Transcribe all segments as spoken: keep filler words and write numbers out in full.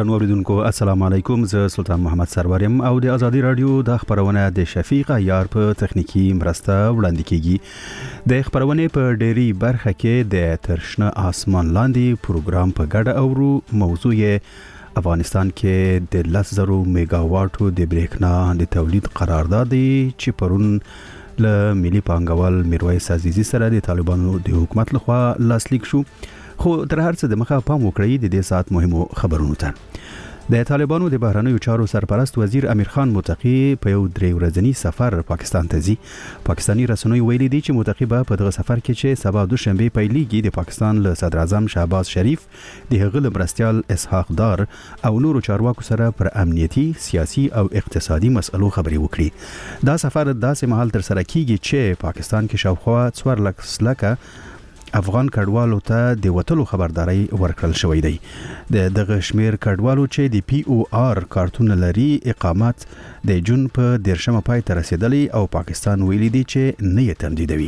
درنو اوریدونکو السلام علیکم، زه سلطان محمد سرورم او د ازادي رادیو د خبرونه د شفیق عیار په تخنیکی مرسته وړاندې کیږي. د خبرونه په ډيري برخه کې د ترشنه آسمان لاندې پروګرام په ګډه اورو. موضوع یې افغانستان کې د لس زره میگا واټو د بریښنا د تولید قرارداد چې پرون له ملي پانګوال میرویس عزیزی سره د طالبانو د حکومت لخوا لاسلیک شو. خو تر هر څه د مخه پام وکړئ د دې سات مهمو خبرونو ته. د طالبانو د بهرنیو چارو سرپرست وزیر امیر خان متقی په یو درې ورځنی سفر پاکستان ته ځي. پاکستانی رسنیو ویلي دي چې متقی به په دغه سفر کې چې سبا دوشنبه پیلېږي د پاکستان له صدر اعظم شهباز شریف د هغه مرستيال اسحاق دار او نورو چارواکو سره پر امنیتي، سیاسي او اقتصادي مسلو خبري وکړي. دا سفر داسې مهال تر سره کیږي چې پاکستان کې شاوخوا څوار لک لکه افغان کډوالو ته د وټلو خبرداري ورکړل شوې ده. د دغه شمیر کډوالو چې د پی او آر کارتون لري اقامت د جون په دیرشمه پای ته رسیدلی او پاکستان ویلي دی چې نه یې تمدیدوي.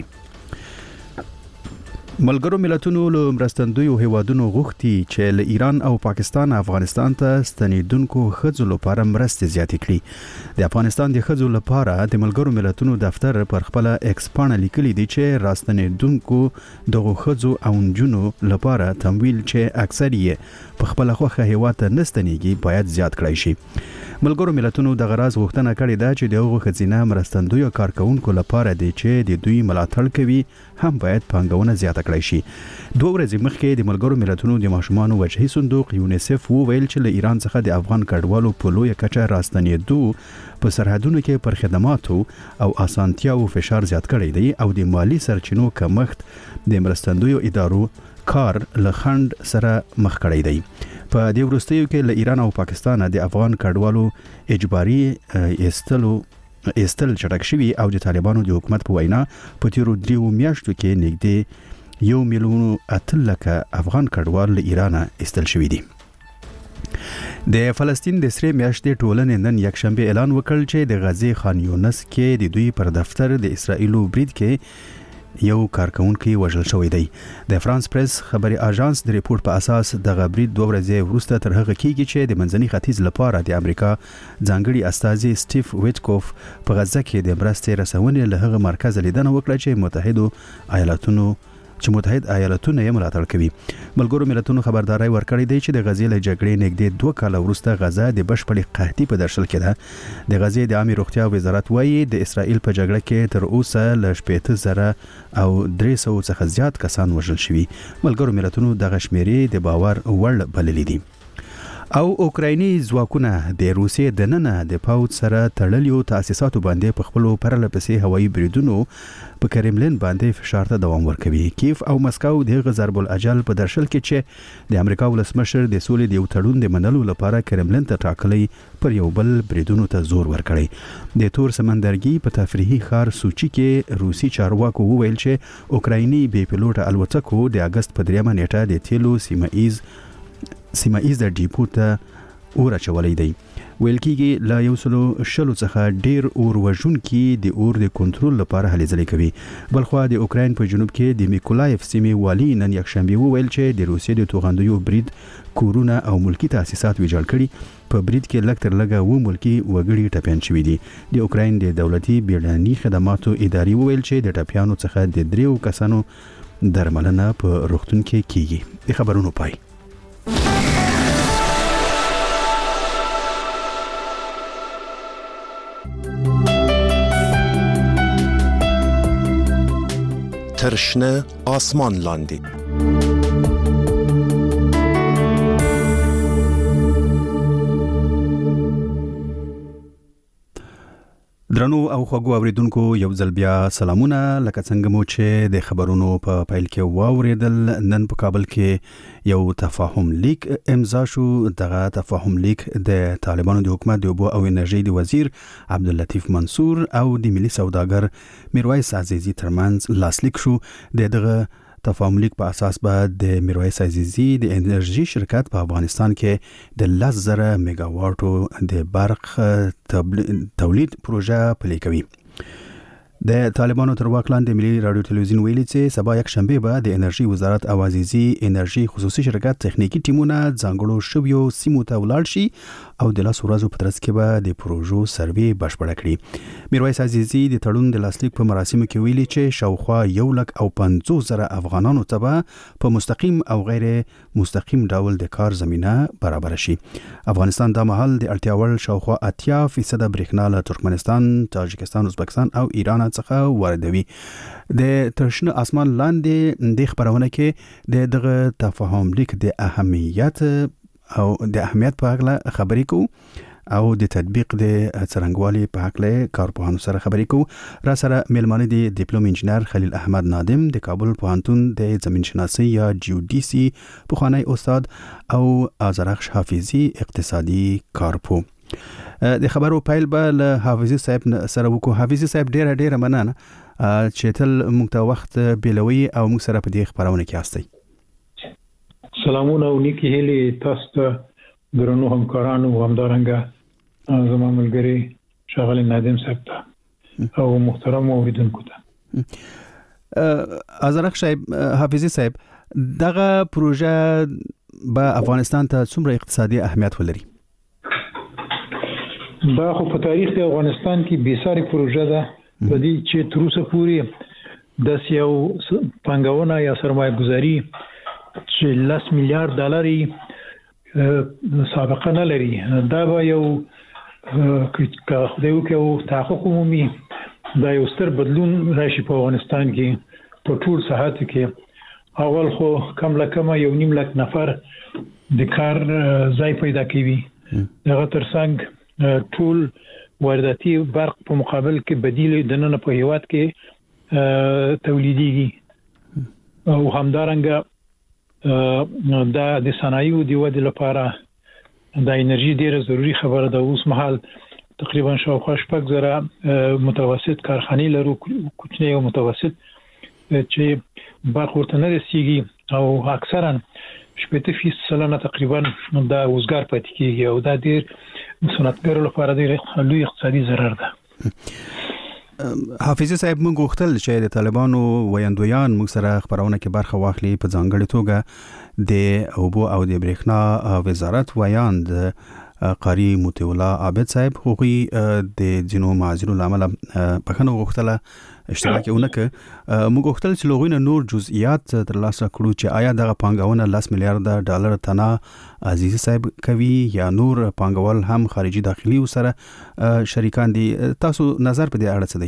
ملګرو ملتونو له مرستندویو هیوادونو غوښتي چې له ایران او پاکستان افغانستان ته ستنیدونکو ښځو لپاره مرستې زیاتې کړي. د افغانستان د ښځو لپاره د ملګرو ملتونو دفتر پر خپل ایکس پاڼه لیکلي دي چې راستنیدونکو دغه ښځو او نجونو لپاره تمویل چې اکثر یې په خپل خوخه هیواد ته نستنیږي باید زیات کړای شي. ملګرو ملتونو د غراز غوښتنه کړې ده چې دغه خزینه مرستندویو کارکونکو لپاره دي چې د دوی ملاتړ کوي هم باید پانګونه زیاته کړای شي. دوه ورځې مخکې د ملګرو ملتونو د ماشومانو وجهي صندوق یونیسف وویل چې له ایران څخه د افغان کډوالو په لویه کچه راستنېدو په سرحدونو کې پر خدماتو او اسانتیاو فشار زیات کړی دی او د مالی سرچینو کمښت د مرستندویو ادارو کار له خند سره مخ کړی دی. په دې وروستیو کې له ایران او پاکستان د افغان کډوالو اجباري ایستلو ایستل چټک شوی او د طالبانو د حکومت په وینا په تیرو دریو میاشتو کې نږدې یو میلیون اتلکه افغان کډوال له ایران ایستل شوی دي. د فلسطین د سری میاشتې ټولنې نن یک شنبه اعلان وکړ چې د غزې خان یونس کې د دوی پر دفتر د اسرائیلو برید کې یو کارکونکي وژل شوی دی. د فرانس پریس خبري اژانس د ریپورت په اساس د غبرید دوه ورځې وروسته تر هغه کېږي چې د منځني ختیځ لپاره د امریکا ځانګړي استازي سټیف ویټکوف په غزه کې د مرستې رسونې له هغه مرکز لیدنه وکړه چې متحدو ایالاتونو چې متحد ایالاتونه یې ملاتړ کوي. ملګرو ملتونو خبرداري ورکړې دی چې د غزې له جګړې نږدې دوه کال وروسته غزه د بشپړې قحطي په درشل کې ده. د غزې د عامه روغتیا وزارت وایي د اسرائیل په جګړه کې تر اوسه له شپږ زره او درې سوه څخه زیات کسان وژل شوي. ملګرو ملتونو د غشمیري د باور وړ بللې دي. او اوکرایني ځواکونه د روسیې د ننه د پاوت سره تړلیو تاسیساتو باندې په خپل پرلپسې هوایي بریدونو په کرملین باندې فشار ته دوام ورکوي. کیف او مسکو د ضرب الاجل په درشل کې چې د امریکا ولسمشر د سولې د یو تړون د منلو لپاره کرملین ته ټاکلي پر یو بل بریدونو ته زور ورکړي. د تور سمندرګي په تفریحي ښار سوچي کې روسي چارواکو وویل چې اوکرایني بې پیلوټه الوتکو د اگست په دریمه نیټه د تیلو سیمایز سیمایز د ډیپو ته اور اچولی دی. ویل کېږي لا یو سلو شلو څخه ډیر اور وژونکي د اور د کنټرول لپاره هلې ځلې کوي. بلخوا د اوکراین په جنوب کې د میکولایف سیمې والي نن یکشنبه وویل چې د روسیې د توغندیو برید کورونه او ملکی تاسیسات ویجاړ کړي. په برید کې لږ تر لږه و ملکی وګړي ټپیان شوي دي. د اوکراین د دولتي بیړني خدماتو ادارې وویل چې د ټپیانو څخه د دریو کسانو درملنه په روغتون کې کیږي. د خبرونو پای. ترشنه آسمان لاندې درنو او خوږو اوریدونکو یو ځل بیا سلامونه. لکه څنګه مو چې د خبرونو په پیل کې واوریدل، نن په کابل کې یو تفاهم لیک امضا شو. دغه تفاهم لیک د طالبانو د حکومت د اوبو او انرژي د وزیر عبداللطیف منصور او د ملي سوداګر میرویس عزیزی ترمنځ لاسلیک شو. دغه تفاهم لیک په اساس به د میرویس عزیزی د انرژي شرکت په افغانستان کې د لس زره میگا واټو د برق تولید پروژه پلي کوي. د طالبانو تر واک لاندې ملي رادیو تلویزیون ویلي چې سبا یک شنبه به د انرژي وزارت او عزیزي انرژي خصوصي شرکت تخنیکی ټیمونه ځانګړو شویو سیمو ته ولاړ شي او د لاس ورځو په ترڅ کې به د پروژو سروې بشپړ کړي. میرویس عزیزي د تړون د لاسلیک په مراسمو کې ویلي چې شاوخوا یو لک او پنځوس زره افغانانو ته به په مستقیم او غیر مستقیم ډول د کار زمينه برابر شي. افغانستان د مهال د اړتیا وړ شاوخوا اتیا فیصد برېښنا له ترکمنستان، تاجکستان، ازبکستان او ایران څخه واردوي. د ترشنه اسمان لاندې د خبرونه کې د دغه تفاهم لیک د اهمیت او د اهمیت په اړه خبرې کو او د تطبیق د څرنګوالي په اړه کارپوهانو سره خبرې کو. را سره ملمانه دي ډیپلوم انجنیر خلیل احمد نادم د کابل پوهنتون د زمین شناسي یا جیودیسي پخوانی استاد او آذرخش حافظي اقتصادي کارپو. د خبرو پیل به له حافظي صاحب سره وکړو. حافظي صاحب ډیره ډیره مننه چې تل موږ ته وخت بیلوي او موږ سره په دې خبرونه کې یاستئ. سلامونه او نیکی هیلې تاسو ته درنو همکارانو همدارنګه زما ملګری شاغلی نادم صاحب ته او محترم اوریدونکو ته. آذرخش صاحب، حافظي صاحب، دغه پروژه به افغانستان ته څومره اقتصادي اهمیت ولري؟ دا خو په تاریخ د افغانستان کې بیساري پروژه ده په دې چې تر اوسه پورې د یو پانګونه یا سرمایه گذاري چې لس میلیارډ ډالر سابقه نه لري. دا به یو که خدای وکړي تحقق عمومي دا یو ستر بدلون راشي په افغانستان کې په ټول ساحاتو کې. اول خو کم لکه یو نیم لک نفر د کار ځای پیدا کوي. دغه ترڅنګ ټول وارداتي برق په مقابل کې بدیل د نن په هیواد کې تولیديږي او همدارنګه دا د صنایعو د ودې لپاره د انرژي ډیره ضروری خبره ده. اوس مهال تقریبا شاوخوا شپږ زره متوسط کارخانې لرو، کوچنی او متوسط، چې برق ورته نه رسیږي او اکثرا شپږ فیصد سلنه تقریبا دا وزګار پاتې کیږي او دا ډیر صنعتګر لپاره ډیر لوی اقتصادي ضرر ده. حافظي صاحب، موږ غوښتل چې د طالبانو ویاندویان موږ سره خبرونه کې برخه واخلي. په ځانګړي توګه د اوبو او د برېښنا وزارت ویاند قاری موتی الله عابد صاحب هغوی د جنو معذرو لامل بخنه غوښتله اشتراک اونکه. موږ غوښتل چې لغوی نه نور جزئیات تر لاسه کړو چې آیا دغه پانګونه لس میلیارډ ډالر تنه عزیزي صاحب کوي یا نور پانګوال هم خارجي داخلي سره شریکان دي. تاسو نظر په دې اړه څه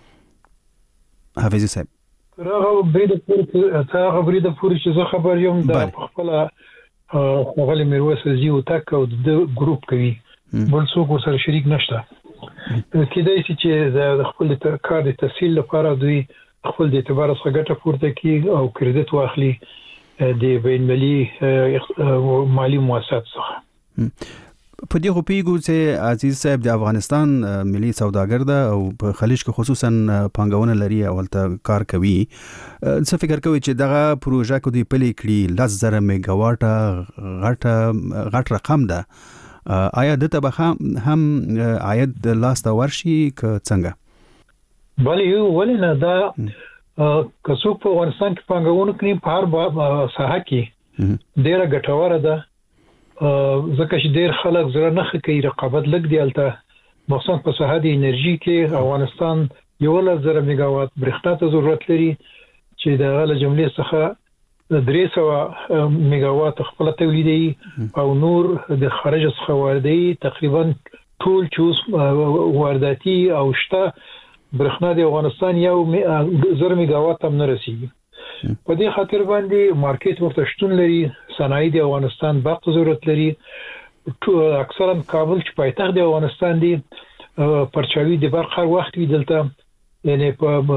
دی حافظي صاحب؟ راغه برید پور څنګه برید پور چې زه خبر یم د خپل خپل میرویس زیو تک او د ګروپ کوي، بل څوک سره شریک نشته. کېدای شي چې د خپل کار د تحصیل لپاره دوی خپل د اعتبار څخه ګټه پورته کړي او کریډټ واخلي د بین المللي مالی مؤسسات څخه. په دې خو پیګو چې عزیز صاحب د افغانستان ملي سوداګر ده او په خلیج کې خصوصا پانګونه لري او ولته کار کوي. څه فکر کوي چې دغه پروژه کو دی پلي کړي لس زره میگا واټه غټه غټ رقم ده؟ آیا د تبخ هم عاید د لاس ته ورشي که څنګه؟ بله یو ولنه دا که څوک په افغانستان کې پانګونه کوي په هر ساحه کې ډیره ګټوره ده، ځکه چې ډیر خلک زړه نه کوي رقابت لګ دی الته، مخصوصا په ساحه د انرژي کې افغانستان یو لس زره میگا واټ برېښنا ته ضرورت لري چې د غله جملې څخه درې سوه میگا واټ خپل تولیدي او نور د خارج څخه واردوي. تقریبا ټول چې وارداتي او شته برېښنا د افغانستان یو زر میگا واټ هم نه رسیږي. په دې خاطر باندې مارکیټ ورته شتون لري. صنایع د افغانستان برق ضرورت لري. اکثرا کابل چې پایتخت د افغانستان دی پرچاوي د برق هر وخت وي دلته، یعنی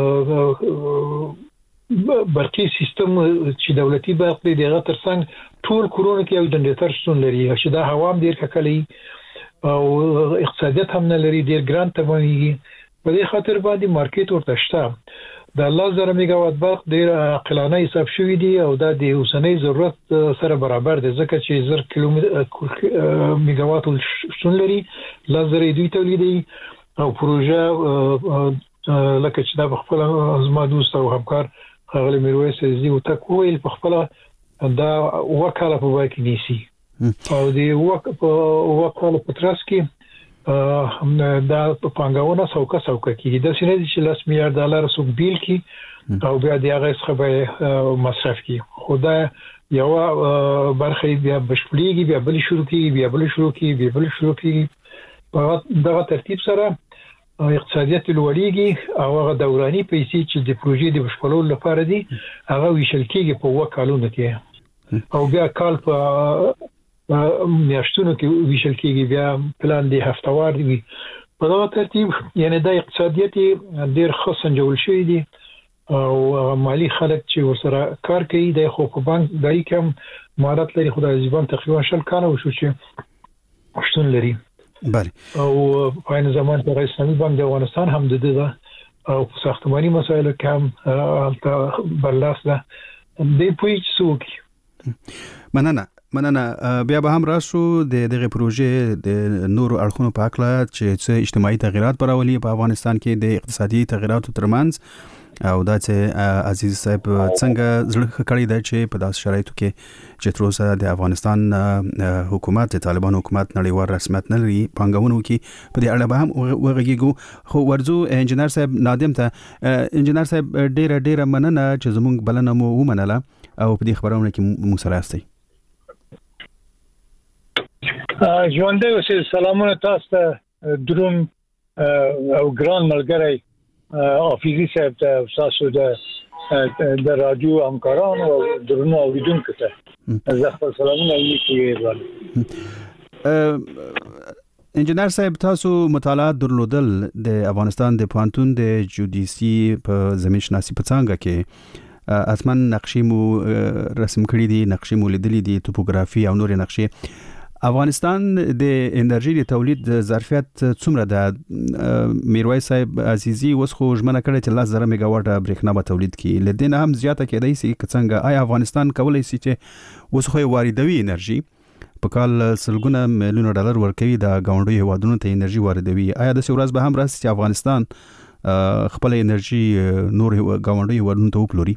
په برقي سیستم چې دولتي برق دی دغه ترڅنګ ټول کورونه کې یو جنریټر شتون لري چې دا هوا هم ډیر ککلي او اقتصادیت هم نه لري، ډیر ګران تمامېږي. په دې خاطر باندې مارکیټ ورته شته. د لس زره میگا واټ برق ډیر عاقلانه حساب شوی دی او دا د اوسنۍ ضرورت سره برابر دی، ځکه چې زر کیلومتر میگا واټ شتون لري، لس زره دوی تولیدي او پروژه لکه چې دا خپل زما دوست او همکار خغل میرویس زی او تکویل په خپل دا وکاله په وای کې نیسی او دی وک په وکاله په ترڅ کې دا په پنګاونه سوکا سوکا کې د سینې چې لاس میلیارډ ډالر سوق بیل کې او بیا د هغه څخه به مصرف کې خدای یو برخه بیا بشپړیږي بیا بل شروع کیږي بیا بل شروع کیږي بیا بل شروع کیږي دغه ترتیب سره اقتصادیت لوړیږي او هغه دوراني پیسې چې د پروژې د بشپړولو لپاره دي هغه ویشل کیږي په وکالونو کې او بیا کال په میاشتونو کې ویشل کیږي بیا پلان دی هفتوار دی په دغه ترتیب یعنی د اقتصادیت ډیر ښه سنجول شوی دی او مالی خلک چې ورسره کار کوي د خو په بانک دای کوم مهارت لري خدای ځبان تقریبا شل کال وشو چې شتون لري بله او په این زمان کې اسلامي بانک د افغانستان هم د دې او په ساختماني مسایلو کې هم البته برلاس ده د پویچ سوکي مننه مننه بیا به هم راشو د دغه پروژې د نورو اړخونو په اړه چې اجتماعي تغیرات پراولي په افغانستان کې د اقتصادي تغیراتو ترمنځ او دا چې عزیز صاحب څنګه زړه کړی دی چې په داس شرایطو کې چې تر اوسه د افغانستان حکومت د طالبان حکومت نړیوال رسمیت نه لري پنګونو کې په دې اړه به هم وغږیږو خو ورځو انجنیر صاحب نادم ته انجنیر صاحب ډیره ډیره مننه چې زموږ بلنه مو ومنله او په دې خبرونه کې مو سره یاستئ ژوندۍ اوسئ سلامونه تاسو ته درون او ګران ملګری حافظي صاحب ته تاسو د د رادیو همکارانو او درنو اوریدونکو ته زه خپل سلامونه لیکم. انجنیر صاحب تاسو مطالعات درلودل د افغانستان د پوهنتون د جودیسي په زمین شناسي په څانګه کې اسمان نقشې مو رسم کړې دي نقشې مو لیدلې دي توپوګرافي او نور نقشې افغانستان د انرژي د تولید ظرفیت څومره ده میرویس صاحب عزیزي اوس خو ژمنه کړې چې لس زره میگا واټ برېښنا به تولید کړي لدین هم زیاته کېدای شي که څنګه آیا افغانستان کولای شي چې اوس خو واردوي انرژي په کال سلګونه میلیون ډالر ورکوي د گاونډي هوادونو ته انرژي واردوي آیا د ورځ به هم راسي چې افغانستان خپل انرژي نور گاونډي هوادونو ته وپلوري؟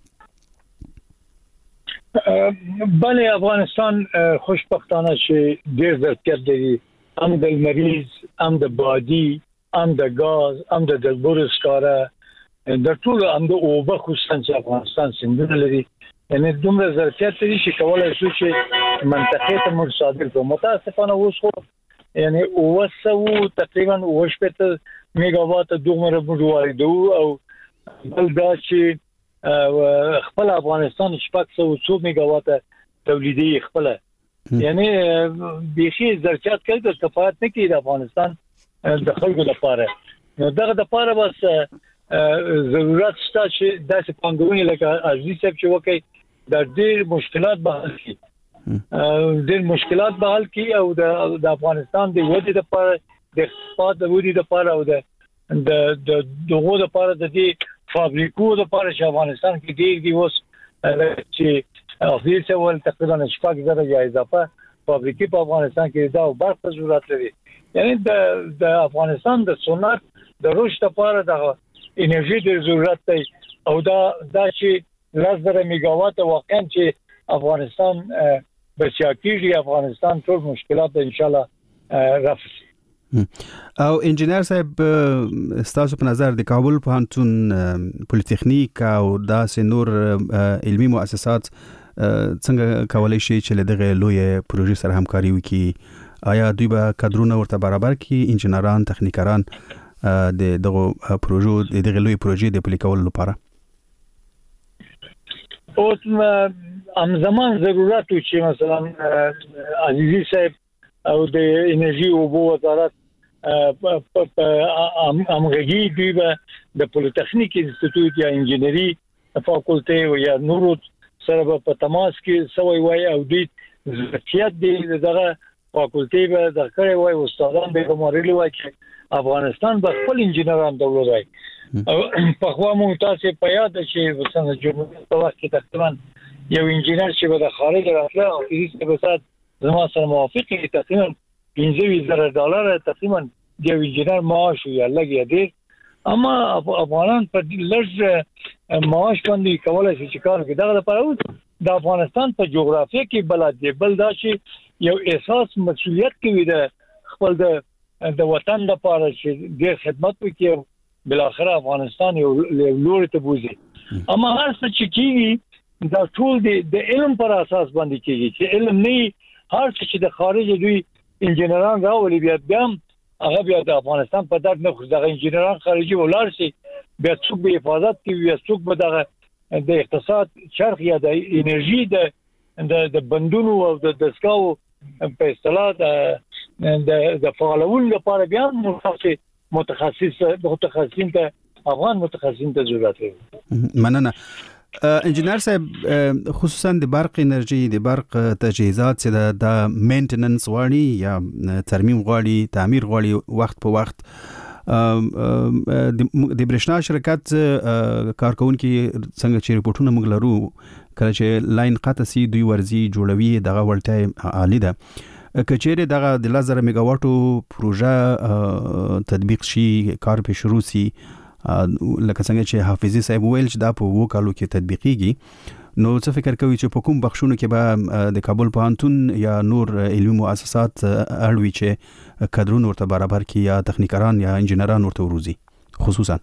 بله افغانستان خوشبختانه چې ډېر ظرفیت لري هم د مریض هم د بادي هم د غاز هم د دلبور سکاره د ټول هم د اوبه خصوصا چې افغانستان سندونه لري یعنی دومره ظرفیت لري چې کولای شي چې منطقې ته موږ صادر کړو متاسفانه اوس خو یعنی اوسو تقریبا وشپته میگا وات دومره موږ واردو او بل دا چې خپل افغانستان شپږ سوه څو میگا وات تولیدي خپل یعنی بيخي ظرفیت کې د کفایت نه کوي د افغانستان د خلکو لپاره نو دغه د لپاره بس ضرورت شته چې داسې پنګونې لکه عزیز صاحب چې وکړي د ډېر مشکلات به حل کړي ډېر مشکلات به حل کړي او د افغانستان د ودې لپاره د اقتصاد د ودې لپاره او د د دغه لپاره د دې فابریکو لپاره چې افغانستان کې ډېر دی اوس چې افغانستان ول تقریبا شپږ زره یا اضافه فابریکې په افغانستان کې دا برخه ضرورت لري یعنی د د افغانستان د صنعت د رشد لپاره د انرژي د ضرورت دی او دا دا چې لس زره میگا وات واقعا چې افغانستان بچاکیږي افغانستان ټول مشکلات ان شاء الله رفع او انجنیر صاحب ستاسو په نظر د کابل پوهنتون پولیټیکنیک او داسې نور علمي مؤسسات څنګه کولای شي چې دغه لوی پروژې سره همکاري وکړي آیا دوی به کادرونه ورته برابر کړي انجنیران تخنیکران د دغه پروژو د دغه لوی پروژې د پلي کولو لپاره اوس هم زمان ضرورت و چې مثلا عزیزي صاحب او د انرژي او بو وزارت امغږی دی د پولیټیکنیک انسټیټیوټ یا انجینری فاکولټي او یا نورو سره په تماس کې سوي وای او د ظرفیت دی دغه فاکولټي به د کړي وای استادان به کومرلي وای چې افغانستان به خپل انجینران دولوي او په خوا مو تاسو په یاد چې وسنه جمهوریت په وخت کې تقریبا یو انجینر چې به د خارج راتله او هیڅ به سات زما سره موافق دي تقریبا پنځه زره ډالر تقریبا د انجینر معاش یا لګي دي اما افغانان په لږ معاش باندې کولای شي چې کار کوي. دا لپاره د افغانستان په جغرافیه کې بلد دی، بل دا چې یو احساس مسؤلیت کوي د خپل د د وطن لپاره چې ډېر خدمت وکړي، بل اخر افغانستان یو لوري ته بوزي. اما هر څه چې کیږي دا ټول د علم پر اساس باندې کیږي، چې علم نه هر څه چې د خارج دوی انجنیران راولي بیا بیا هغه بیا د افغانستان په درد نه خو دغه انجنیران خارجي ولر شي، بیا څوک به حفاظت کوي، بیا څوک به دغه د اقتصاد چرخ یا د انرژي د د بندونو او د دسکاو په اصطلاح د د فعالولو لپاره بیا متخصص متخصص متخصصین ته افغان متخصصین ته ضرورت لري. مننه. انجینر صاحب، خصوصا د برق انرژي د برق تجهیزات چې د مینټیننس غواړي یا ترمیم غواړي، تعمیر غواړي وخت په وخت، د برېښنا شرکت کارکونکو څنګه چې ریپورتونه موږ لرو کله چې لاین قطع سي دوی ورزي جوړوي، دغه ولټه عالی ده. کچېره دغه د لزر میگاواټو پروژه تطبیق شي، کار په شروع سي، لکه څنګه چې حافظي صاحب ویل چې دا په وو کالو کې تطبیقيږي، نو څه فکر کوي چې په کوم بخښونو کې به د کابل پوهنتون یا نور علمي مؤسسات اړوي چې کادرونه ورته برابر کړي یا تخنیکران یا انجنیران ورته وروزي خصوصا؟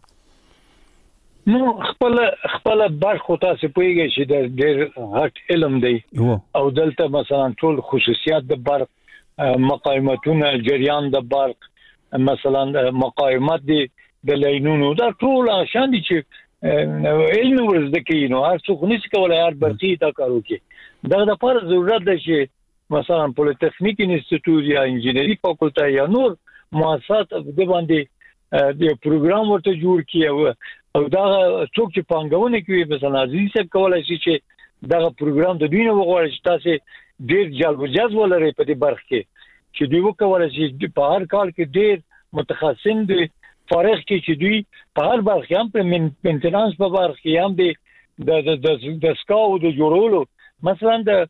نو خپل خپل برخه تاسو پوهیږئ چې د ډېر غټ علم دی او دلته مثلا ټول خصوصیات د برق، مقاومتونه، جریان د برق، مثلا مقاومت دی د لاینونو، دا ټول شان دي چې علم ورزده کوي. نو هر څوک نشي کولای هر برقي تا کار وکړي. دا د لپاره ضرورت ده چې مثلا پولیټیکنیک انسټیټیوټ یا انجینری فاکولټه یا نور مؤسسات د باندې د پروګرام ورته جوړ کړي او دا څوک چې پانګونه کوي مثلا عزیز صاحب کولای شي چې دا پروګرام د دوی نه وغواړي چې تاسو ډېر جلب جذب ولري په دې برخه کې، چې دوی وکولای شي په هر کال کې ډېر متخصصین دي فارغ کې چې دوی په هر برخه هم په مینټیننس په برخه هم دي د د د سکاو د جوړولو، مثلا د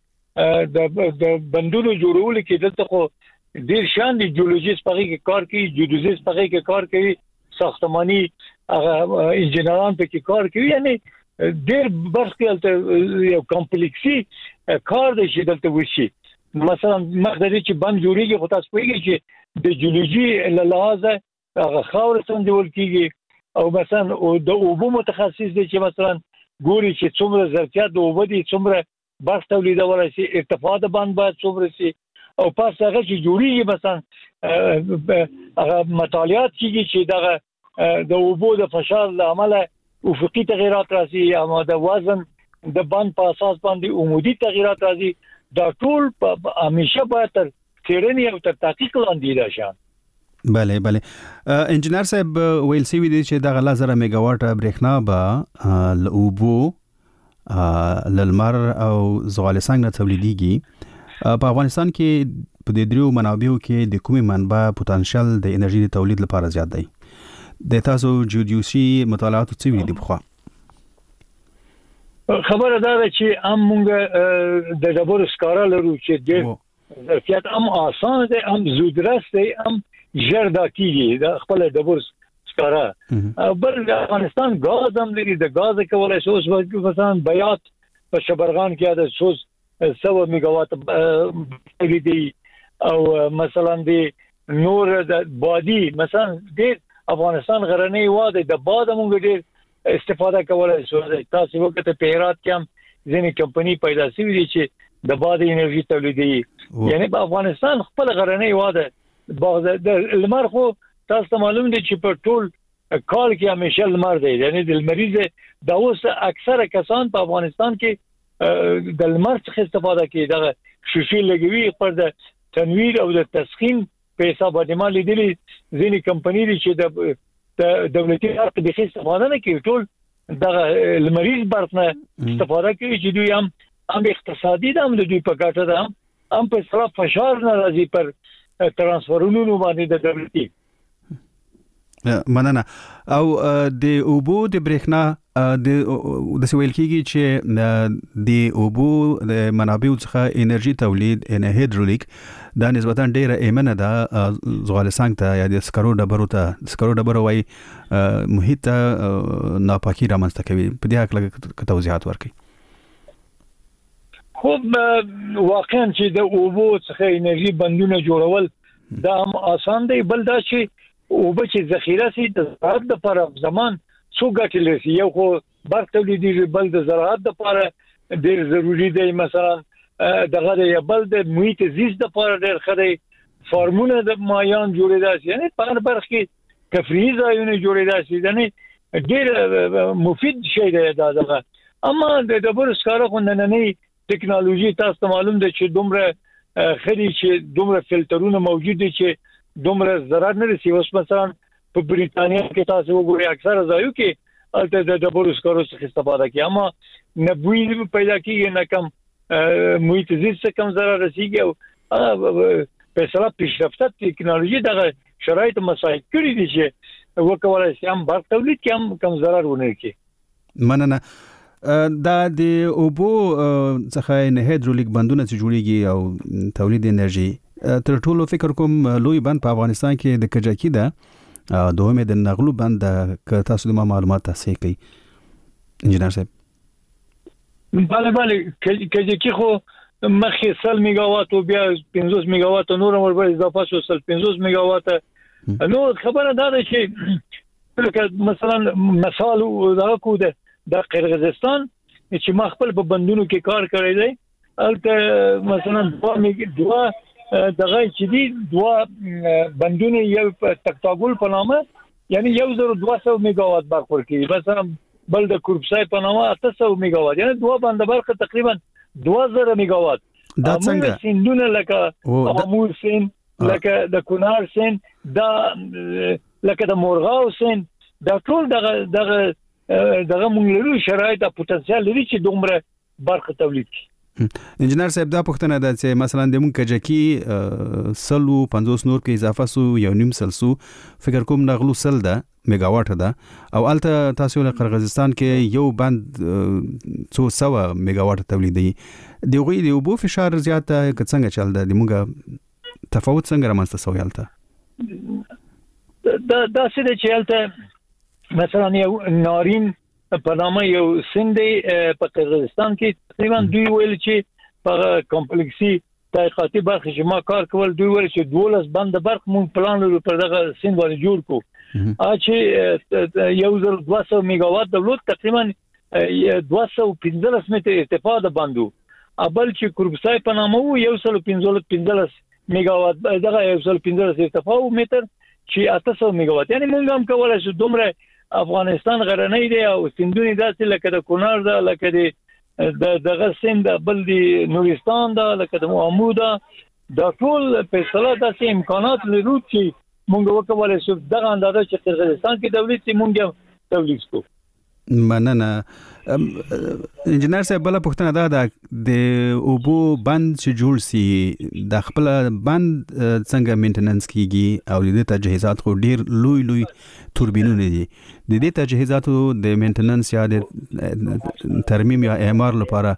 د بندونو جوړولو کې دلته خو ډیر شان دي جیولوژیست په کې کار کوي، جیودیزیست په کې کار کوي، ساختماني هغه انجنیران په کې کار کوي، یعنی ډیر برخه ته یو کمپلیکسي کار دی چې دلته وشي. مثلا مخدري چې بند جوړیږي خو تاسو پوهیږئ چې د جیولوژي له لحاظه هغه خاور څنګه کیږي او مثلا د اوبو متخصص دي چې مثلا ګوري چې څومره ظرفیت د اوبو دي، څومره برق تولیدولای شي، ارتفاع د بند باید څومره شي، او پس هغه چې جوړیږي مثلا هغه مطالعات کیږي چې دغه د اوبو د فشار له امله افقي تغیرات راځي یا د وزن د بند په اساس باندې عمودي تغیرات راځي. دا ټول همیشه باید تر څېړنې او تر تحقیق لاندې راشي. بله بله. انجینر صاحب ویل سی وی دی چې د غلازره میگاواټ برېښنا به ل اوبو للمر او زغالسنګ نه تولیديږي. په افغانستان کې په دې دریو منابعو کې د کومې منبع پوتانشل د انرژي د تولید لپاره زیات دی؟ د تاسو جیودیوسي مطالعات څه ویلي دي بخوا؟ خبره دا ده چې هم موږ د ډبرو سکاره لرو چې ډېر ظرفیت هم آسان دی، هم زودرس دی، هم ژر دا کیږي د خپل ډبرو سکاره. بل د افغانستان غاز هم لري، د غاز کولای شي اوس مثلا بیات په شبرغان کې د سوز سو میگاواټ لري او مثلا د نور د بادي مثلا د افغانستان غرنی واده د باد موږ ډېر استفاده کولای شو. تاسو وخت په هرات کې هم ځینې کمپنی پیدا شوې دي چې د باد انرژي تولیدوي، یعنی په افغانستان خپل غرنی واده باغ د لمر خو تاسو معلوم دي چې په ټول کال کې همیشه لمر دی، یعنی د لمریزه د اوس اکثره کسان په افغانستان کې د لمر څخه استفاده کوي، دغه شیشې لګوي پر د تنویر او د تسخين په حساب باندې ما لیدلي ځینې کمپنی دي چې د د دولتي برق د خې استفاده نه کوي، ټول دغه لمریز برق نه استفاده کوي چې دوی هم هم اقتصادي د هم د دوی په ګټه ده، هم په سره فشار نه راځي پر ترانسفرونو باندې د دولتي. مننه. او د اوبو د برېښنا د د سویل کېږي چې د اوبو د منابعو څخه انرژي تولید ان هایدرولیک دا نسبتا ډیره ایمنه ده زغالسنګ ته یا د سکرو ډبرو ته سکرو ډبرو وای محیط ناپاکي رامنځته کوي په دې حق لږ توضیحات ورکړئ. خو واقعا چې د اوبو څخه انرژي بندونه جوړول دا هم آسان دی، بل دا چې اوبه چې ذخیره سي د زراعت لپاره زمان څو ګټې لري. یو خو برق تولیدي، بل د زراعت لپاره ډېر ضروری دی، مثلا دغه یا بل د محیط زیست لپاره ډېر خدای فارمونه د مایان جوړېدل شي، یعنی په هر برخه کې تفریحي ځایونه جوړېدل شي، یعنی ډېر مفید شی دی دا دغه. اما د ډبرو سکاره خو نننۍ ټکنالوژي تاسو معلوم ده چې دومره خري چې دومره فلټرونه موجود دي چې دومره ضرر نه رسي. اوس مثلا په بریتانیا کې تاسو وګورئ اکثره ځایو کې البته د ډبرو سکارو څخه استفاده کوي، اما نه بوی پیدا کیږي نه کم محیط زیست کم ضرر رسیږي. او په سره پیشرفته ټکنالوژي دغه شرایط مساعد کړی دي چې وکولای شي هم برق تولید کې هم کم ضرر ونه کړي. مننه. دا د اوبو څخه نه هایدرولیک بندونه چې جوړیږي او تولید انرژي تر ټولو فکر کوم لوی بند په افغانستان کې د کجکی ده، دومره د نغلو بند که تاسو د معلومات تاسو کوي انجنیر صاحب. بله بله کجکی خو مخکې سل میگاوات او بیا پنځوس میگاوات نور ور به اضافه شو سل پنځوس میگاوات. نو خبره دا ده چې مثلا مثال دا کو ده د قرغیزستان چې ما خپل په بندونو کې کار کړی دی، البته مثلا دوا می دوا دغه چې دي دوا بندونه یو تکتاګول په نامه یعنی یو زره دوه سوه میگاوات برق ورکوي، مثلا بل د کورپسای په نامه اته سوه میگاوات، یعنی دوا بند برق تقریبا دوه زره میگاوات. دا څنګه سیندونه لکه امور سین لکه د کونار سین دا لکه د مورغاو سین دا ټول دغه دغه دغه مونږ لرو شرایط او پوتنسیال لري چې دومره برق تولید کړي. انجنیر صاحب دا پوښتنه ده چې مثلا د مونږ کجکی سلو پنځوس نور کې اضافه سو یو نیم سلسو فکر کوم نغلو سل ده میگاواټ ده او الته تاسو له قرغیزستان کې یو بند څو سوه میگاواټ تولیدي. دغه د اوبو فشار زیاته څنګه چل ده د مونږ تفاوت څنګه رامنځته شوی الته؟ دا دا څه چې الته مثلا یو نارین په نامه یو سندي په قرغیزستان کې تقریبا دوی ویل چې په کمپلیکسي تحقیقاتي برخه چې ما کار کول دوی ویل چې دولس بند برق مونږ پلان لرو پر دغه سند باندې جوړ کو چې یو زر دوه سوه میگاوات دولت تقریبا دوه سوه پنځلس متر ارتفاع د بندو، ابل چې کورپسای په نامه وو یو سل پنځلس میگاوات دغه یو سل پنځلس ارتفاع متر چې اته سوه میگاوات، یعنی مونږ هم کولای شو دومره افغانستان غرنۍ دی او سندونه داسې لکه د کونړ ده لکه د دغه سند بل دی نورستان ده لکه د محمود دا ټول په اصطلاح داسې امکانات لرو چې مونږ وکولای شو دغه اندازه چې قرغیزستان کې دولت چې مونږ تولید کو. مننه. انجنیر صاحب بل پوښتنه دا ده د اوبو بند چې جوړ سي د خپل بند څنګه مینټیننس کیږي او د تجهیزات خو ډیر لوی لوی توربینونه دي، د دې تجهیزاتو د مینټیننس یا د ترمیم یا اعمار لپاره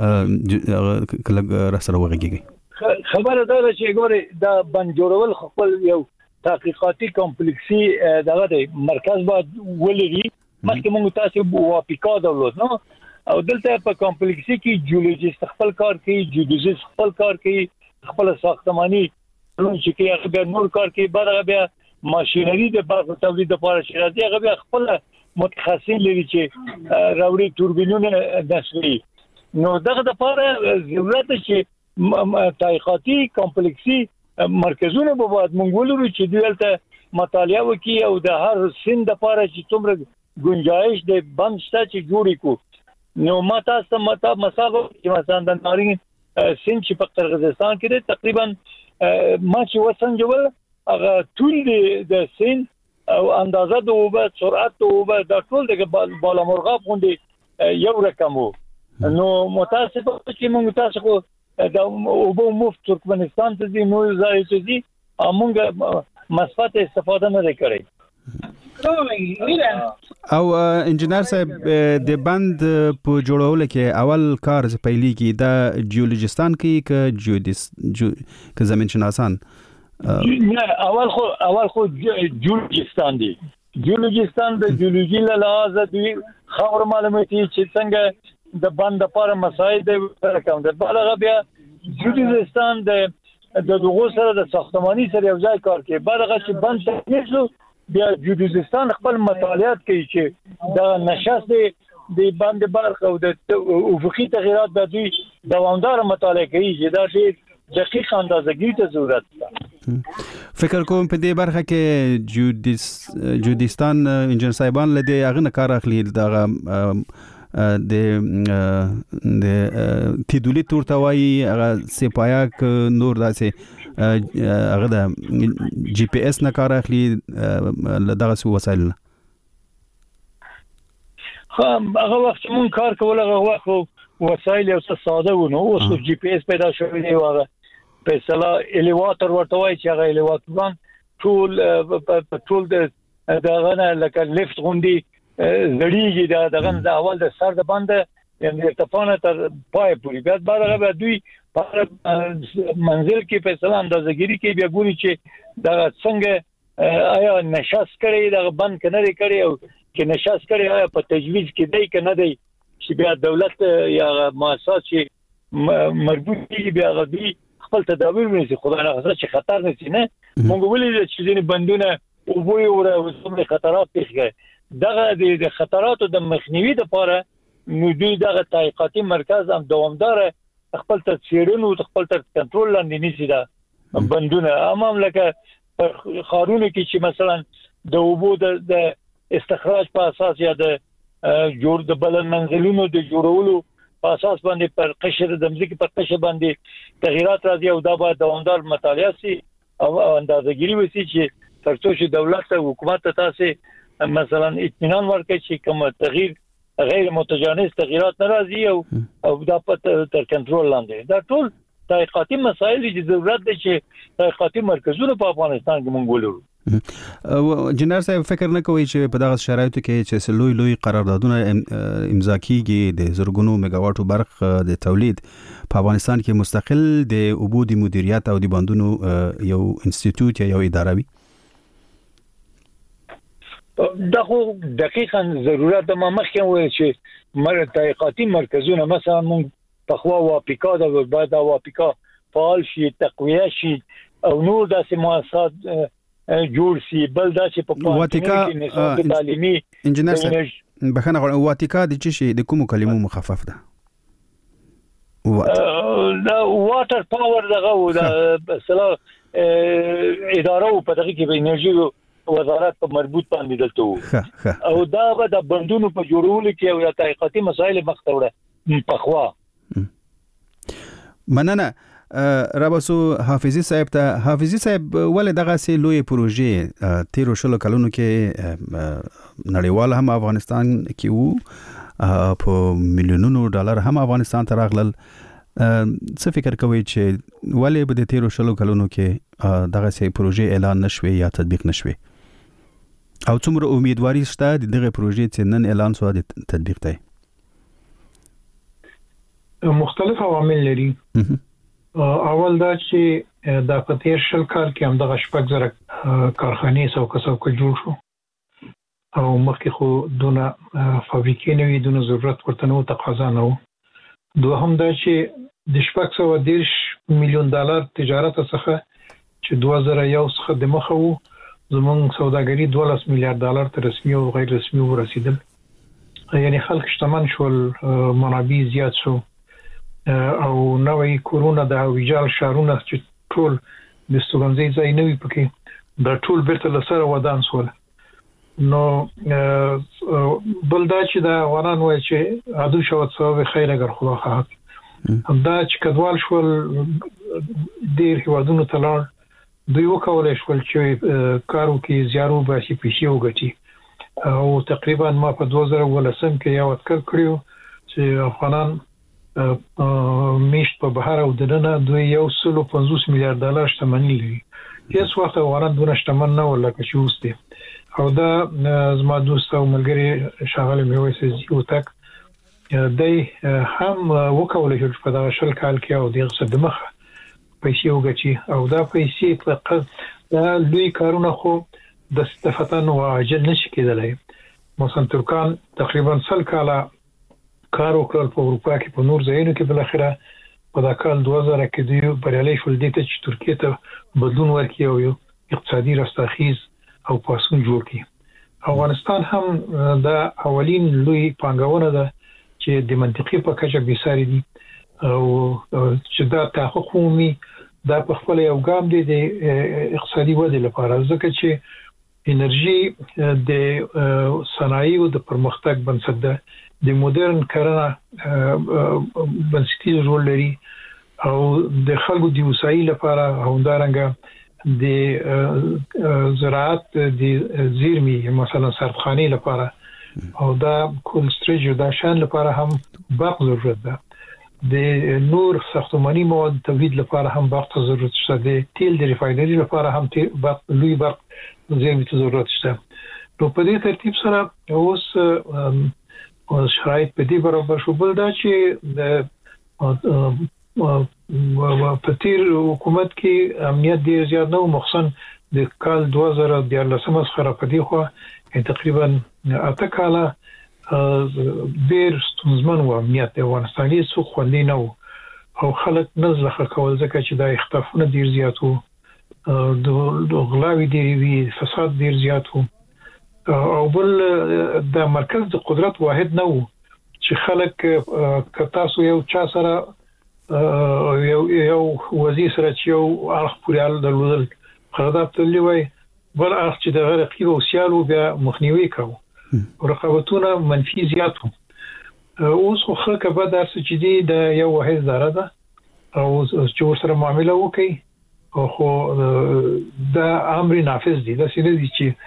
کله راسره وغږیږي؟ خبره دا ده چې ګوره دا بند جوړول خپل یو تحقیقاتي کمپلیکسي دغه دی مرکز باید ولري. مخکې موږ تاسو وافقا دولت نو او دلته په کمپلیکسي کې جیولوژیست خپل کار کوي، جیودیزیست خپل کار کوي، خپل ساختماني چې کې هغه نور کار کوي، بعد هغه بیا ماشينري د برق تولید لپاره شرایط هغه بیا خپل متخصصین لري چې راوړي توربینونه داسري. نو دغه د لپاره ضرورت چې تحقیقاتي کمپلیکسي مرکزونه به باید موږ ولرو چې دلته مطالعه وکړي او د هر سند لپاره چې څومره گنجائش د بند شته چې جوړی کو. نو ما تاسو متا مساغو چې مثلا د نارین سند چې په قرغیزستان کې تقریبا ما چې وسنجول هغه ټول د سند او اندازه د اوبه سرعت د اوبه د ټول د بالا مرغاب غوندي یو رقم وو. نو متاسفه چې موږ تاسو خو د اوبه مفت ترکمنستان ته دي نو ځای ته دي موږ مثبت استفاده نه کړې. او انجنیر صاحب د بند په جوړولو کې اول کار چې پیلي کی دا جیولوجستان کې ک جیودیس ک زمين شناسان نه اول خو اول خو جیولوجستان دی جیولوجستان د جیولوژي له لحاظ دی خبر معلوماتي چې څنګه د بند لپاره مسایل د رقم د بالغ بیا جیولوجستان د د دغه سره د ساختماني سره یو ځای کار کوي بالغ چې بند تاسو بیا جیولوجستان خپل مطالعات کوي چې د نشست د بند برخه او د افقي تغیرات د دوی دوامدار مطالعه کوي چې دا ډېر دقیق اندازګي ته ضرورت ده. فکر کوم په دې برخه کې جودیس جودستان انجنیر صاحبان له دې هغه کار اخلي دغه د د تیدولی تورتوي هغه سپایاک نور داسې هغه د جی پی اس نه کار اخلي دغه وسایل هغه وخت مون کار کول هغه وخت وسایل یو څه ساده و نو اوس جی پی اس پیدا شوی دی هغه په اصطلاح الیواتر ورته وایي چې هغه الیواتر ټول په ټول د دغه لکه لیفت غوندي زړیږي دا دغه د اول د سر د باندې یعنی ارتفاع تر پای پورې بیا بعد به دوی په منزل کې په اصطلاح اندازګيري کې بیا ګوري چې دا څنګه آیا نشاست کړي دا بند کنه کړي او کې نشاست کړي آیا په تجویز کې دی کنه دی چې بیا دولت یا مؤسسات چې مربوط دي بیا غوي خپل تدابیر ونیسي خدای نه غوښتل چې خطر نشي نه موږ ولې چې ځینې بندونه او وې او څومره خطرات پیښ کړي دغه د خطراتو د مخنیوي لپاره نو دوی دغه تحقیقاتي مرکز هم دوامدار خپل تفسیرونو او خپل کنټرول لاندې نیسي دا بندونه امام لکه خارونه کې چې مثلا د اوبو د استخراج په اساس یا د جوړ د بلند منزلونو د جوړولو په اساس باندې پر قشر د مځکې پر قشر باندې تغیرات راځي او دا به دوامدار مطالعه سي او اندازګيري وسی چې ترڅو چې دولت او حکومت تاسو مثلا اطمینان ورکړي چې کوم تغییر غیر متجانس تغیرات ناراضي او او دا په تر کنټرول لاندې دا ټول تحقیقاتي مسایل دي چې ضرورت دي چې تحقیقاتي مرکزونه په افغانستان کې مونږ ولرو. جنرال صاحب فکر نه کوي چې په دغه شرایطو کې چې لوی لوی قراردادونه امضا کیږي د زرګونو میگاواټو برق د تولید په افغانستان کې مستقل د اوبو د مدیریت او د بندونو یو انسټیټیوټ یا یو اداره وي دا خو دقیقاً ضرورت د مخکې وایي چې مر تحقیقاتي مرکزونه مثلا مونږ په خوا واپیکا د باید واپیکا فعال شي تقویه شي او نور داسې مؤسسات جوړ شي بل دا چې په واپیکا تعلیمي انجنیر بخنه واپیکا د چی شي د کوم کلمو مخفف ده دا واټر پاور دغه د اصطلاح اداره په دغه کې به انرژي وزارت په مربوط باندې دلته او دا به د بندونو په جوړولو کې او تحقیقاتي مسایل مختوره په خوا مننه رابسو حافظي صاحب ته حافظي صاحب ولې دغه سي لوی پروژې تیرو شلو کلونو کې نړیوال هم افغانستان کې وو په میلیونونو ډالر هم افغانستان ته راغلل څه فکر کوي چې ولې به د تیرو شلو کلونو کې دغه سي پروژې اعلان نشوي یا تطبیق نشوي او څومره امیدواري شته دغه پروژې چې نن اعلان شو د تطبیق دی مختلف عوامل لري اول دا چې د پتیر شل کال کې هم د شپږ زره کارخانې سو کسو کو جوړ شو او مخکې خو دونه فابریکې نه وي دونه ضرورت ورته نو تقاضا نه و دوهم دا چې د شپږ سوه دېرش میلیون ډالر تجارت څخه چې دوه زره یو څخه د مخه وو زموږ سوداګري دولس میلیارډ ډالر ته رسمي او غیر رسمي ورسیدل یعنی خلک شتمن شول منابع زیات شو او نوې کورونا د ویجال شارونه چې ټول د ستوګنځي ځای نه وي پکې دا ټول بیرته لسره ودان سول نو بل دا چې دا وران وای چې عدو شو څو خیر اگر خدا خواهد دا چې کډوال شول ډیر هیوادونو ته لاړ دوی وکولای شول چې کارو کې زیارو باسي پیسې وګټي او تقریبا ما په دوه زره ولسم کې یو اتکر کړیو چې افغانان میشت په بهر او دننه دوی یو سلو پنځوس میلیارډ ډالر شتمنۍ لري هیڅ وخت افغانان دونه شتمن نه ول لکه چې اوس دي او دا زما دوست او ملګری شاغل میویس یوتک دای هم وکول شو په دا شل کال کې او دغه صدمخه پیسې وګچي او دا پیسې په دا لوی کارونه خو د استفادن او عاجل نشي کېدلای. مثلا ترکان تقریبا سل کاله کار وکړل په اروپا کې په نور ځایونو کې، بل اخره په دا کال دوه زره کې دوی بریالي شول دي چې ترکیه ته بدلون ورکړي او یو اقتصادي رستاخیز او پاسون جوړ کړي. افغانستان هم دا اولین لوی پانګونه ده چې د منطقي په کچه بيساري دي او چې دا تحقق کومي دا په خپل یو ګام دی د اقتصادي ودې لپاره، ځکه چې انرژي د صنایعو د پرمختګ بنسټ ده، د مدرن کرنه بنسټیز رول لري او د خلکو د وسایل لپاره همدارنګه د زراعت د زیرمي مثلا سرخانه لپاره او دا کول ستریج دا شان لپاره هم باق ضرورت ده. د نور ساختماني مواد تولید لپاره هم باق ضرورت شته، د تیل د ریفاینري لپاره هم باق لوی باق زیرمي ته ضرورت شته. نو په دې ترتیب سره اوس شرایط په دې برابر شو، بل دا چې د په تیر حکومت کې امنیت ډیر زیات نه و، مخصوصا د کال دوه زره دیارلسم څخه په دې خو تقریبا اته کاله ډیر ستونزمن و امنیت د افغانستان هیڅ خوندې نه و او خلک نه ځخه کول ځکه چې دا اختلافونه ډیر زیات وو، د غلاوي ډیر وی، فساد ډیر زیات وو او بل د مرکز د قدرت واحد نه وو چې خلک کتاسو یو چا سره یو یو وزیر سره چې یو اړخ پورې ال درلودل قرارداد تللی وای، بل اړخ چې د رقیب او سیالو بیا مخنیوي کوي، رقابتونه منفي زیات وو. اوس خو خلک به درس چې دی د یو واحد اداره ده او چې ورسره معامله وکړي او خو دا امر نافذ دي، دا څه دي چې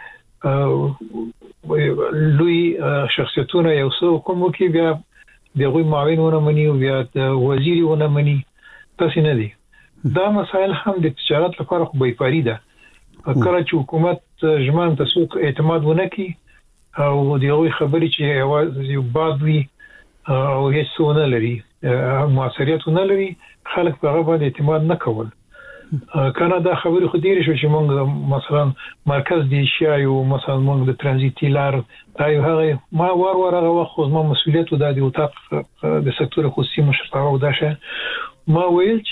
لوی شخصیتونه یو څو کوم کې بیا دغه معاونونه مني او بیا وزیرونه مني، تاسو نه دي. دا مسائل هم د تجارت لپاره خو بیپاری ده، کله چې حکومت ژمن تاسو اعتماد ونه کوي او دغه خبرې چې اواز یو باد وي او هیڅ ونه لري، موثریت نه لري، خلک په هغه باندې اعتماد نه کول. کنه دا خبرې خو ډیره شو چې موږ مثلا مرکز دی شای او مثلا موږ د ترانزیت لار دا یو هغه ما ور ور هغه وخت ما مسؤلیت د دې وطاق د سکتور خصوصي مشرتابه او داشه ما ویل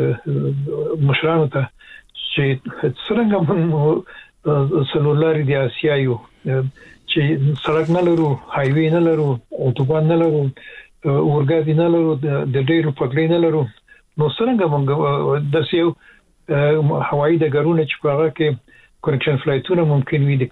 چې مشرانو ته چې څنګه من سلولار دی اسیایو چې سړک نه لرو، هایوي نه لرو، اوټوبان نه لرو، اورګاډي نه لرو، د ډیرو پټلۍ نه لرو، نو څنګه موږ د سیو هوایي ډګرونه چې په هغه کې کنکشن فلایټونه ممکن وي، د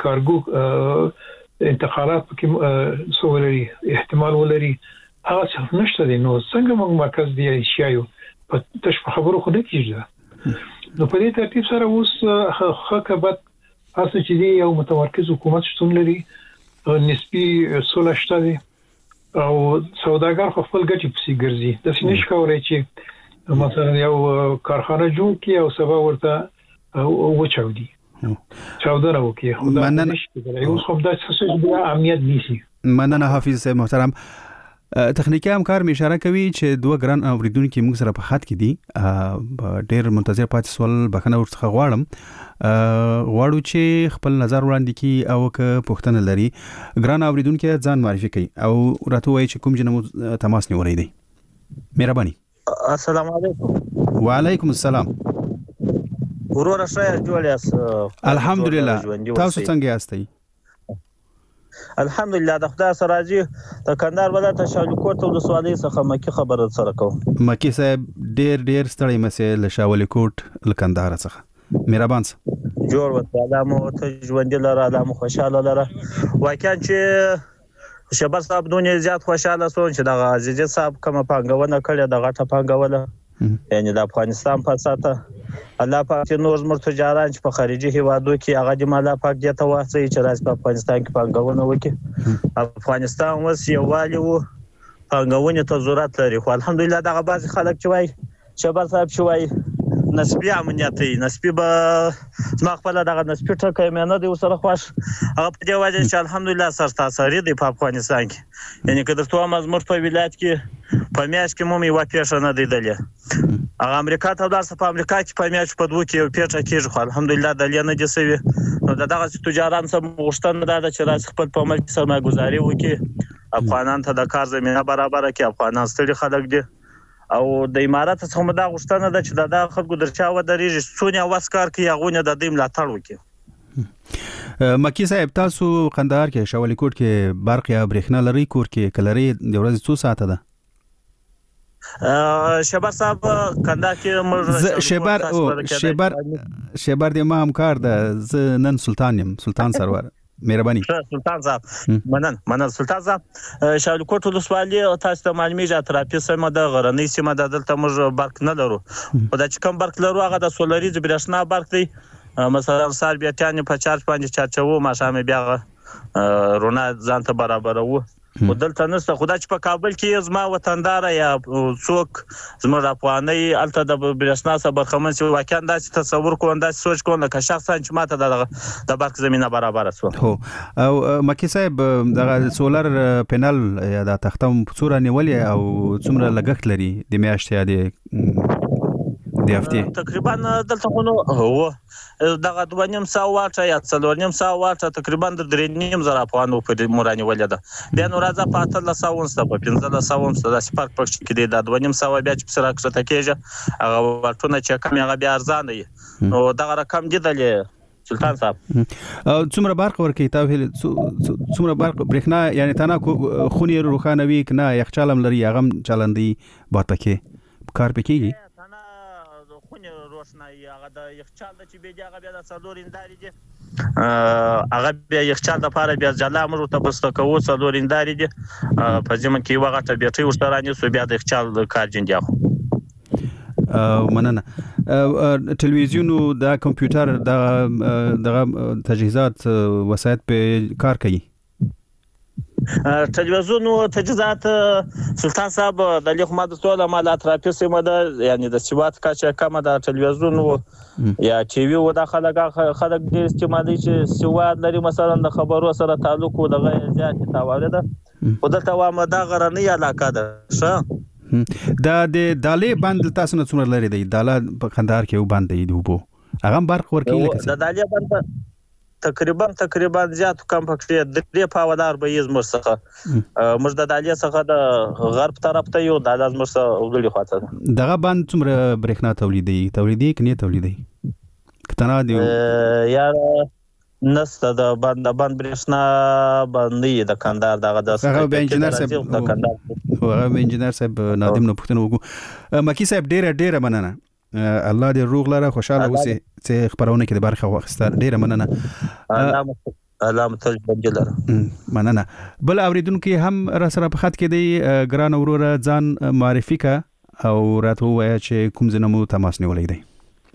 کارګو انتقالات پکې سولري احتمال ولري، هغه څه نشته دي. نو څنګه موږ مرکز دی شایو په تش خبرو خو نه کیږي. نو په دې ترتیب سره اوس حکومت اساس چې دی یو متمرکز حکومت شتون لري، نسبی سوله شته دي او سوداګر خپل ګټې پسې ګرځي. د سینش کولای چې مثلا یو کارخانه جوړ کی او سبا ورته وچاودي چاودنه وکي، خدای نشي یو خو د څه بیا امنیت نشي. مننه حافظ صاحب محترم. تخنیکی همکار می اشاره کوي چې دوه ګران اوریدونکو موږ سره په خط کې دي، ډېر منتظر پاتې سوال بخنه ورڅخه غواړم غواړو چې خپل نظر وړاندې کړي او که پوښتنه لري ګران اوریدونکو ځان معرفي کړي او راته وایي چې کوم جنمو تماس نیولای دی. مهرباني. السلام علیکم. وعلیکم السلام. ورور شه جوړیاس؟ الحمدلله. تاسو څنګه یاستئ؟ الحمدلله د خدای سره راځي. د کندهار ولایت شاولی کوټ ته د سوالي څخه مکی خبره سره کوم. مکی صاحب ډیر ډیر ستړي مسه له شاولی کوټ له کندهار څخه، مهربان سه جوړ وته علامه ته ژوند لره، علامه خوشاله لره. واکه چې شبر صاحب دونه زیات خوشاله سون چې د عزیز صاحب کومه پنګونه کړې د غټه پنګونه یعنی د افغانستان په ساته الله پاک نور زموږ تجاران چې په خارجي هیوادو کې هغه د مالا پاک دي ته واسي چې راځي په افغانستان کې پنګونه وکړي. افغانستان وس یوالي وو پنګونه ته ضرورت لري، خو الحمدلله دغه بعض خلک چې وای شبر صاحب چې وای نسبی امنیت نسبی به زما خپل دغه نسبی ټکه مې نه دی وسره خوښ هغه په دې وجه چې الحمدلله سرتاسري دی په افغانستان کې یعنی که درته وایم زموږ په ولایت کې په میاشت کې مو یوه پیښه نه دی دلې هغه امریکا ته ورسره په امریکا کې په میاشت په دوه کې یو پیښه کېږي خو الحمدلله دلې نه دي سوي نو دغه تجاران سم غوښتنه ده چې راځي خپل په ملک سرمایه‌ګذاري وکړي افغانان ته د کار زمينه برابر کړي افغانان ستړي خلک دي او د امارات څخه مدا غوښتنه ده چې د خلکو درچا و درېږي څونه واسکار کې هغه د دې ملاتړ وکړي مکی صاحب تاسو قندهار کې شاولي کوټ کې برق یا برېښنا لري کور کې کلري د ورځې څو ساعته ده شبر صاحب قندهار کې موږ شبر او شبر شبر د ما همکار ده ز نن سلطان يم سلطان سرور مهرباني سلطان صاحب منن منن سلطان صاحب شاولي کوټ ولسوالي تاسو ته معلومیږي اطرافي سیمه د غرنۍ سیمه د دلته موږ برق نه لرو او د چکم برق لرو هغه د سولریز برېښنا برق دی مثلا سال بیا تانه په چارج باندې چارچو ما شامه بیا رونا ځان ته برابر وو ودلته نسته خدای چې په کابل کې زما وطندار یا څوک زموږ افغاني الته د برېښنا سره برخمن چې واقعا داسې تصور کوم داسې سوچ کوم لکه شخصا چې ماته د د برق زمينه برابر شو هو او مکی صاحب د سولر پینل یا د تختم صوره نیولې او څومره لګښت لري د میاشتې یا د د هفته تقریبا دلته خو هو دغه دوه نیم ساعت واټه یا څلور نیم ساعت واټه تقریبا د درې نیم زره افغانو په موراني ولده بیا نو راځه په اتل ساونسته په پنځه ساونسته د سپارک پکښ کې د دوه نیم ساعت بیا چې سره کړه کېږي هغه واټونه چې کم هغه بیا ارزانه وي نو دغه رقم دی دلې سلطان صاحب څومره برق ورکې تاسو څومره برق برېښنا یعنی تنه خونی روخانوي کنه یخچالم لري هغه چلندي بار پکې کار پکېږي هغه د یخچال د چې بیا هغه بیا د څلور انداري دي هغه بیا یخچال د پاره بیا جلا موږ ته بس کوو څلور انداري دي په ځمن کې وغه بیټري ورسره نه سو بیا د یخچال کار جن دی خو مننه ټلویزیون او د کمپیوټر د د تجهیزات وسایت په کار کوي تلویزیون او تجهیزات سلطان صاحب د لیک ماده ټول مال اطرافي سیمه ده یعنی د سیوات کاچه کم ده تلویزیون یا ټي وي و د خلک خلک د استعمالي چې سیوات لري مثلا د خبرو سره تعلق و د غیر زیات تاوله ده او د توامه د غرنۍ علاقه ده ښه دا د دالې باندې تاسو نه څومره لري دی داله په قندهار کې و باندې دی وبو هغه برق ورکوي لکه د دالې باندې تقریبا تقریبا زیات کم پکې د دې پاودار به یز مرسخه موږ د دالې څخه د غرب طرف ته یو د لازم سره وګړي خاطر دغه باندې څومره برېښنا تولیدي تولیدي کني تولیدي کتنا دی یا نسته د باندې باندې برېښنا باندې د کندهار دغه د هغه به انجنیر صاحب د کندهار هغه انجنیر صاحب نادم نو پښتنه وګو مکی صاحب ډیره ډیره مننه الله دې روغ لره خوشاله اوسې چې خبرونه کې د برخه واخستار ډیره مننه علامه تل بنجلره مننه بل اوریدونکو هم را سره په خط کې دی ګران وروره ځان معرفي کا او راته وایي چې کوم ځنه مو تماس نیولې دی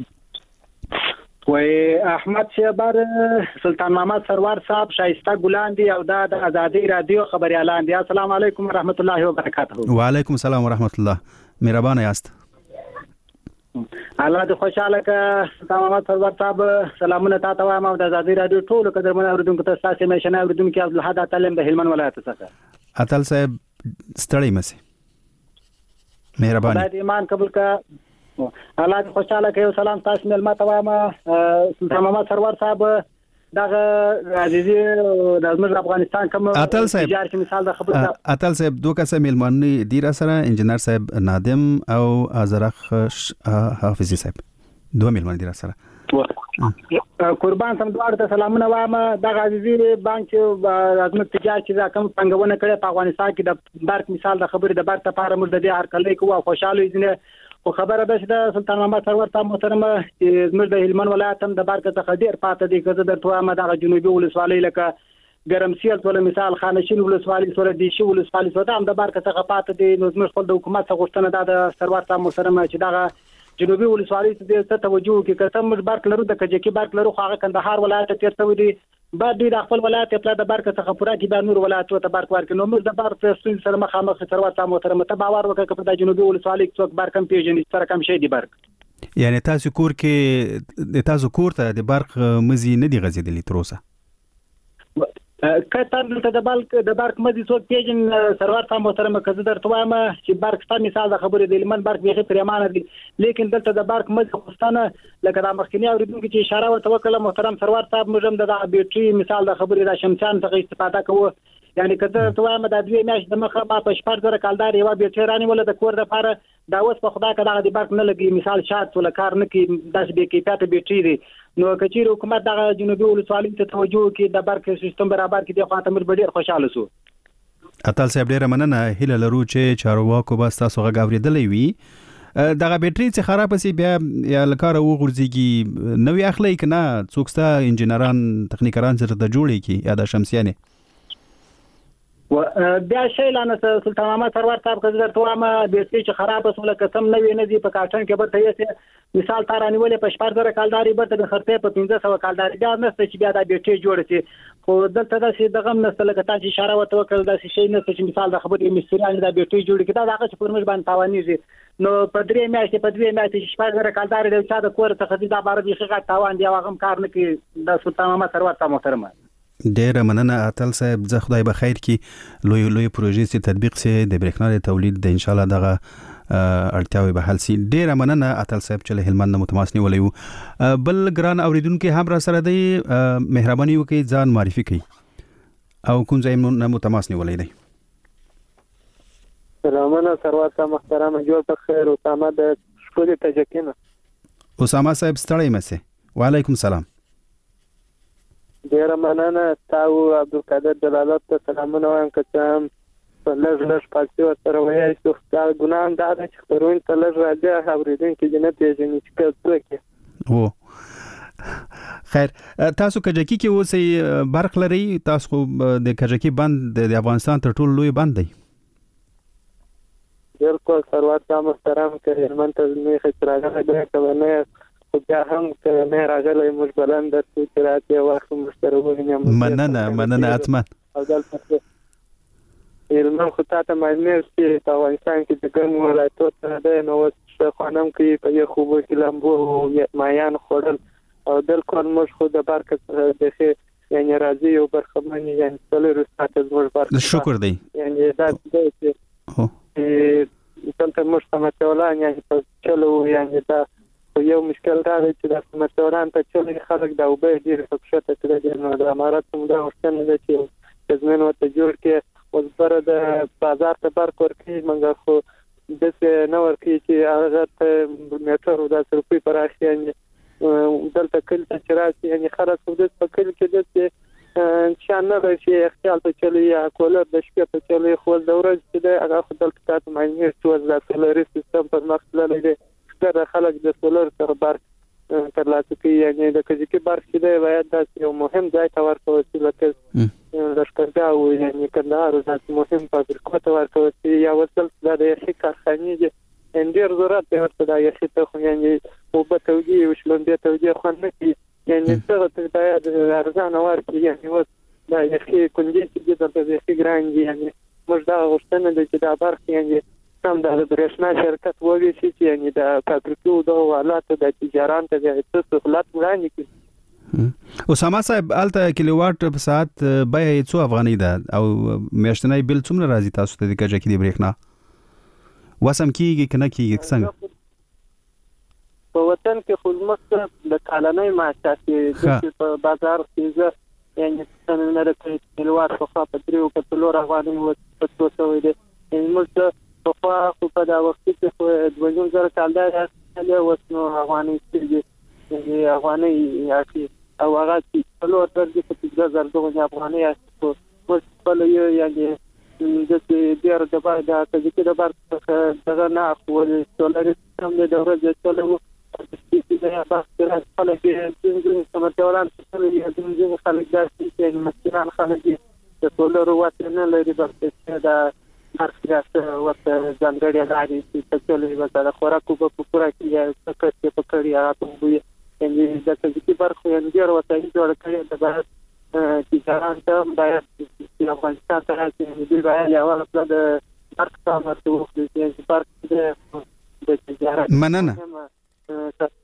وای احمد شبر سلطان محمد سرور صاحب شایسته ګلان دی او د ازادي رادیو خبريالان دی السلام علیکم ورحمت الله وبرکاته وعلیکم السلام ورحمت الله مهربان یاست الله دې خوشاله ک سلطان محمد سرور صاحب سلامونه تاسو وایم او د ازادي رادیو ټول قدرمن اوریدونکو ته تاسو مې شنه اوریدونکو عبد الحد تعلیم به هلمند ولایت څخه اتل صاحب ستړی مې مهرباني خدای دې ایمان قبول ک الله دې خوشاله ک یو سلام تاسو مې ملما ته وایم سلطان محمد سرور صاحب دغه عزیزي د زموږ افغانستان کوم اتل صاحب مثال د خبره اتل صاحب دوه کسه ملمنې دی را سره انجنیر صاحب نادم او ازرخ حافظي صاحب دوه ملمنې دی را سره قربان سم دوه ته سلامونه وایم دغه عزیزي بانک زموږ تجارت چې کوم څنګهونه کړي په افغانستان کې د برق مثال د خبره د برق لپاره موږ د دې هر کله کوو خوشاله یې خو خبره ده چې د سلطان محمد سرور ته محترم زموږ د هلمند ولایت هم د برق څخه ډیر پاتې دي که زه درته وایم دغه جنوبي ولسوالۍ لکه ګرمسیل ټول مثال خانشین ولسوالۍ سره دیشي ولسوالۍ سره هم د برق څخه پاتې دي نو زموږ خپل د حکومت څخه غوښتنه ده د سرور ته محترم چې دغه جنوبي ولسوالۍ ته توجه وکړي که څه موږ برق لرو د کجکي برق لرو خو هغه کندهار ولایت ته تیر شوی دی بعد د خپل ولایت په د برق څخه پوره کې د نور ولایتو ته برق ورکړي نو موږ د برق ستونزې سره مخامخ سرور ته محترم ته باور وکړه چې د جنوبي ولسوالۍ څوک برق کم پیژني سره کم شي دی برق یعنی تاسو کور کې د تاسو کور ته د برق مزي نه دی غځېدلی تر اوسه؟ کته دلته د بالک د برق مزي څوک پیژن سرور ته محترم کزه درته وایم چې برق ته مثال د خبرې د لمن برق به پرمانه دي، لیکن دلته د برق مزي خوستانه لکه د مخکنی اوریدونکو چې اشاره ورته وکړه محترم سرور صاحب موږ هم د بیټري مثال د خبرې د شمسان څخه استفاده کوو. یعنی کته ته وایم د دوی میاشت د مخه ما په شپږ زره کالدار یو بیټري رانیول د کور د لپاره دا اوس په خدا کې د برق نه لګي مثال شات ولا کار نه کی داس به کیفیت بیټري دي. نو کچیر حکومت د جنوبي ولسوالۍ ته توجه کې د برق سیستم برابر کې د خاطر مر ډیر خوشاله سو. اتل صاحب ډیر مننه، هیله لرو چې چارواکو به تاسو غږ اوریدلې وي. دغه بیټري چې خراب سي بیا یا لکاره وګورځيږي نو اخلي کنه څوکستا انجنيران تخنیکران سره د جوړي کی یا د شمسيانه و بیا شي لانه سلطان محمد سرور صاحب کزه درته وایم بیټري چې خراب وسوله قسم نه وي نه دي په کارټن کې برته یې مثال تارانی ولې په شپږ زره کالداري برته د خرڅې په پنځه سوه کالداري بیا نشته چې بیا د بیټري جوړ شي. خو دلته د سي دغه نسته لکه تاسو اشاره وته وکړل د شي نشته چې مثال د خبرې مستریان د بیټري جوړ کړي دا هغه چې پرمج باندې تاوانېږي. نو په درې میاشتې په دوه میاشتې شپږ زره کالداري د چا د کور څخه د بار دي خغه تاوان دی هغه کار نه کوي. د سلطان محمد سرور صاحب محترم ډیر مننه اتل صاحب، زه خدای به خیر کی لوی لوی پروژې چې تطبیق سي د برېښنا د تولید د ان شاء الله دغه اړتیاوي به حل سي. ډیر مننه اتل صاحب چې له هلمند متماسني ولیو. بل ګران اوریدونکو هم را سره دی، مهرباني وکړئ ځان معرفي کړئ او کوم ځای نه متماسني ولې دی. سلامونه سروات محترم جوړ په خیر اسامه د شکل تجکینه. اسامه صاحب ستړی مسه. وعلیکم السلام. ډیر مننه تاسو عبدالقادر جلالت ته سلامونه وایم که هم په لږ لږ پاتې سره وایي چې دا ګناه ده چې خبرونه ته لږ راځي اوریدونکو جنت پیژني چې څه وو. خیر تاسو کجکی کې اوسئ برق لري؟ تاسو د کجکی بند د افغانستان تر ټولو لوی بند دی. بالکل سروات محترم که هلمند ته نه خسراغه ده کوي خو بیا هم که نه راغلی موږ بلند درته چې راځي وخت مشترکونه مننه مننه اتمن او دلته هلمند خو تاسو معلومه چې په افغانستان کې د ګرم ولایتو ته ده نو څه خانم کې په یو خوبو کې لامبو مایان خورل او بالکل موږ خو د برق څخه یعنی راځي او برخمن یعنی څلور ساعت زموږ برق شکر دی یعنی دا چې هو دلته موږ سمته یعنی په چلو یعنی دا یو مشکل دا دی چې د سمتوران ته چې خلک دا وبې ډیر په شته کړي نو د امارات هم دا وشتنه ده چې زمين وته جوړ کې اوس پر د بازار ته برق ورکړي منګه خو د څه نو ورکړي چې هغه ته میټر د سروپی پراخي دلته کله چې راځي یعنی خلک د په کله کې د چې نه به شي اختیار ته چلی یا کولر د شپې ته چلی خو د ورځ چې هغه خپل تاسو معنی څه د سولر سیستم پر مخ لري د خلک د سولر سره برق ترلاسه کوي. یعنی د کجکی برق چې دی باید د یو مهم ځای ته ورکول شي لکه لښکرګاه او یعنی کندهار د مهم فابریکو ته ورکول شي یا وصل د یخي کارخانې دي انډیر ضرورت دی ورته د یخي ته خو یعنی او په توجیه او شلوندې توجیه خو نه کی یعنی څه ته باید ارزانه ورکړي یعنی وس د یخي کندې چې د یخي ګران دي یعنی موږ دا غوښتنه ده چې دا برق یعنی سم د برېښنا شرکت وږي چې یعنی د فابریکو د حالات د تجارت ته د سہولت وړاندې کړي. اسامه صاحب الته کیلووات په ساعت به څو افغاني ده او میاشتنی بل څومره راځي تاسو ته د کجکی د برېښنا وسم کیږي کنه کیږي څنګه په وطن کې خدمت د کالنۍ معاشات په بازار کې یعنی څنګه راځي کیلووات په پاتریو په تلور افغاني او په څو سوې ده یعنی موږ په خو په دا وخت کې خو د وژن زره کالدار له وسنو افغاني چې یعنی افغاني یاکي او هغه چې له درځي په دې زر دوه افغاني یاکي په خپل یو یعنی د دې ډیر د بار د چې د بار څخه نه خو د سولر سیستم د ورځې څلو چې دا تاسو سره خپل کې د سمتوران سره یې د دې خلک داسې چې مسلمان خلک د سولر وته نه لري بس دا مرکز ورته ځانګړي ادارې چې څلې وسره خوراکو په پوره کې څه په کړی هغه په یعنی د کجکی برخه یې ډیر وته جوړ کړی د بهر تجارت ته باید د افغانستان سره چې د باید یو خپل د برخه مرته وخت چې برخه د تجارت مننه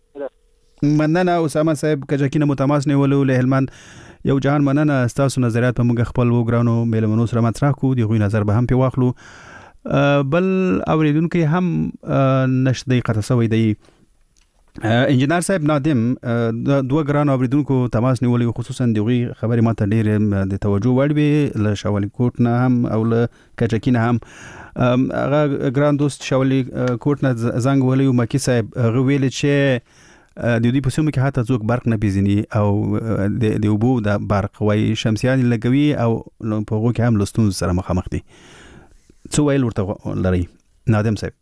مننه اسامه صاحب کجکینه متماس نیولو له هلمند یو جهان مننه تاسو نظریات په موږ خپل وګرانو میلمنو سره مطرح کو دی غوی نظر به هم په واخلو بل اوریدونکو هم نشدي قطسوي دی انجنیر صاحب نادم دوه ګران اوریدونکو تماس نیولې خصوصا دغه خبرې ماته ډېر د توجه وړ وی له شاولي کوټ نه هم او له کچکینه هم هغه ګران دوست شاولي کوټ نه زنګ ولې مکی صاحب هغه ویل چې د دې په سیمه کې حتی څوک برق نه پیژني او د د وبو د برق وای شمسيان لګوي او په هغه کې هم لستون سره مخامخ دي څو ویل ورته لري نادم صاحب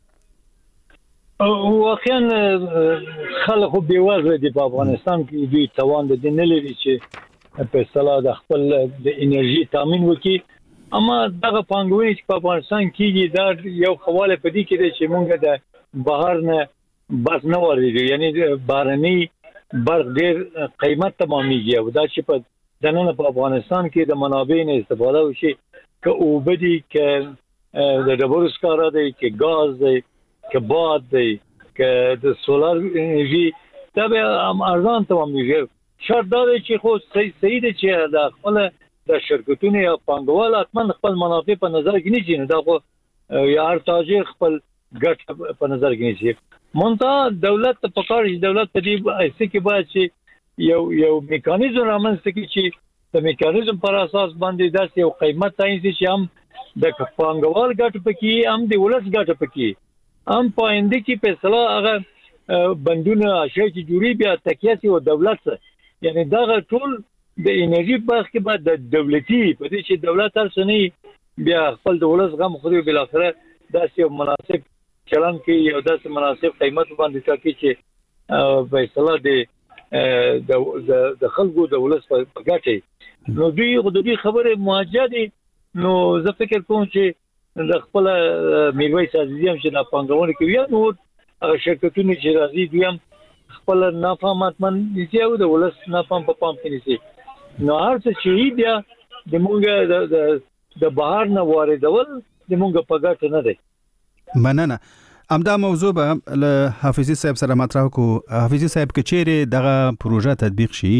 واقعا خلک به وزره دي په افغانستان کې دوی توان د نه لري چې په اصطلاح د خپل د انرژي تامین وکړي اما دغه پانګونې چې په افغانستان کې دا یو حواله پدې کې دي چې مونږ د بهر نه بس نه ورېږي یعنی بارني برق ډېر قیمت تمامېږي او دا چې په دننه په افغانستان کې د منابع نه استفاده وشي که اوبدي که د ډبرو سکاره دی که ګاز دی که باد دی که د سولار انرژي دا به ارزان تمامېږي شرط دا دی چې خو صحیح دی چې د خپل د شرکتونو یا پانګوال حتما خپل منافع په نظر کې نیسي نو دا خو یا هر تاجر خپل ګټ په نظر کې نیسي مونږ دولت په کار چې دولت په دې ایسه کې باید چې یو یو میکانیزم رامنځته کړي چې د میکانیزم پر اساس باندې داسې یو قیمت تعیین شي چې هم د پانګوال ګټ پکې هم د ولس ګټ پکې هم پاینده کې په اصطلاح هغه بندونه شي چې جوړي بیا تکیاسي او دولت سره یعنی دا ټول د انرژي په کې بعد د دولتي په دې چې دولت هر څه بیا خپل د ولس غم خوري بل اخره داسې یو مناسب چلن کې یو داسې مناسب قیمت باندې ټاکي چې په اصطلاح د د د خلکو د ولس په ګټه نو دوی غوډي خبره مواجهه نو زه فکر کوم چې د خپل میرویس عزیزی هم چې د پنګونه کې وي نو هغه شرکتونه چې راځي دوی هم خپل نافهمت من دي او د ولس نافهم په پام کې نيسي نو هر څه چې بیا د مونږ د د بهر نه واردول د مونږ په ګټه نه دی مننه امدا موضوع به له حافظي صاحب سره مطرح کو حافظي صاحب کې چیرې دغه پروژه تطبیق شي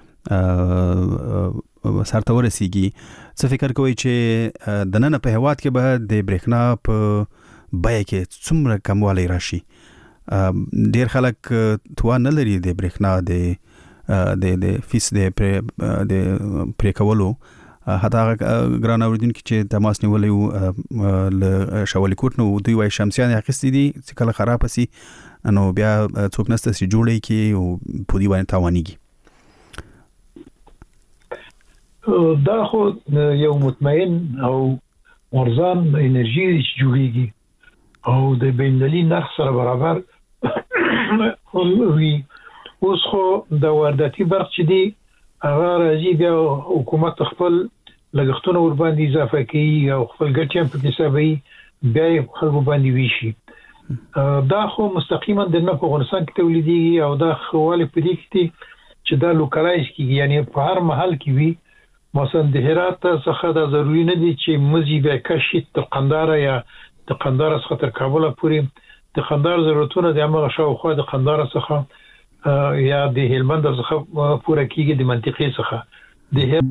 سرته ورسیږي څه فکر کوي چې د نن په هواد کې به د برېښنا په بیه کې څومره کموالی راشي ډیر خلک توان نه لري د برېښنا د د د فیس د د پرې کولو حتی ګران اوریدونکو چې تماس نیولې ل شاولي کوټ نو دوی وای شمسيان اخیستې دي چې کله خراب شي نو بیا څوک نسته چې جوړي کې او په دې باندې تاوانيږي دا خو یو مطمئن او ارزان انرژي جوړيږي او د بینالمللي نرخ سره برابر وي اوس خو د وارداتي برق چې دی هغه راځي بیا حکومت خپل لګښتونه ور باندې اضافه کوي او خپل ګټې په حسابي بیا خلکو باندې ویشي دا خو مستقیما د نه په افغانستان کې تولیدي او دا خواله په دې کې چې دا لوکلایز کیږي یعنی په هر محل کې وي مثلا د هرات څخه دا ضروري نه دي چې مزي به کشي ته قنداره یا د قنداره څخه تر کابل پورې د قندار ضرورتونه د امغه شاوخوا د قنداره څخه یا د هلمند څخه پوره کیږي د منطقې څخه د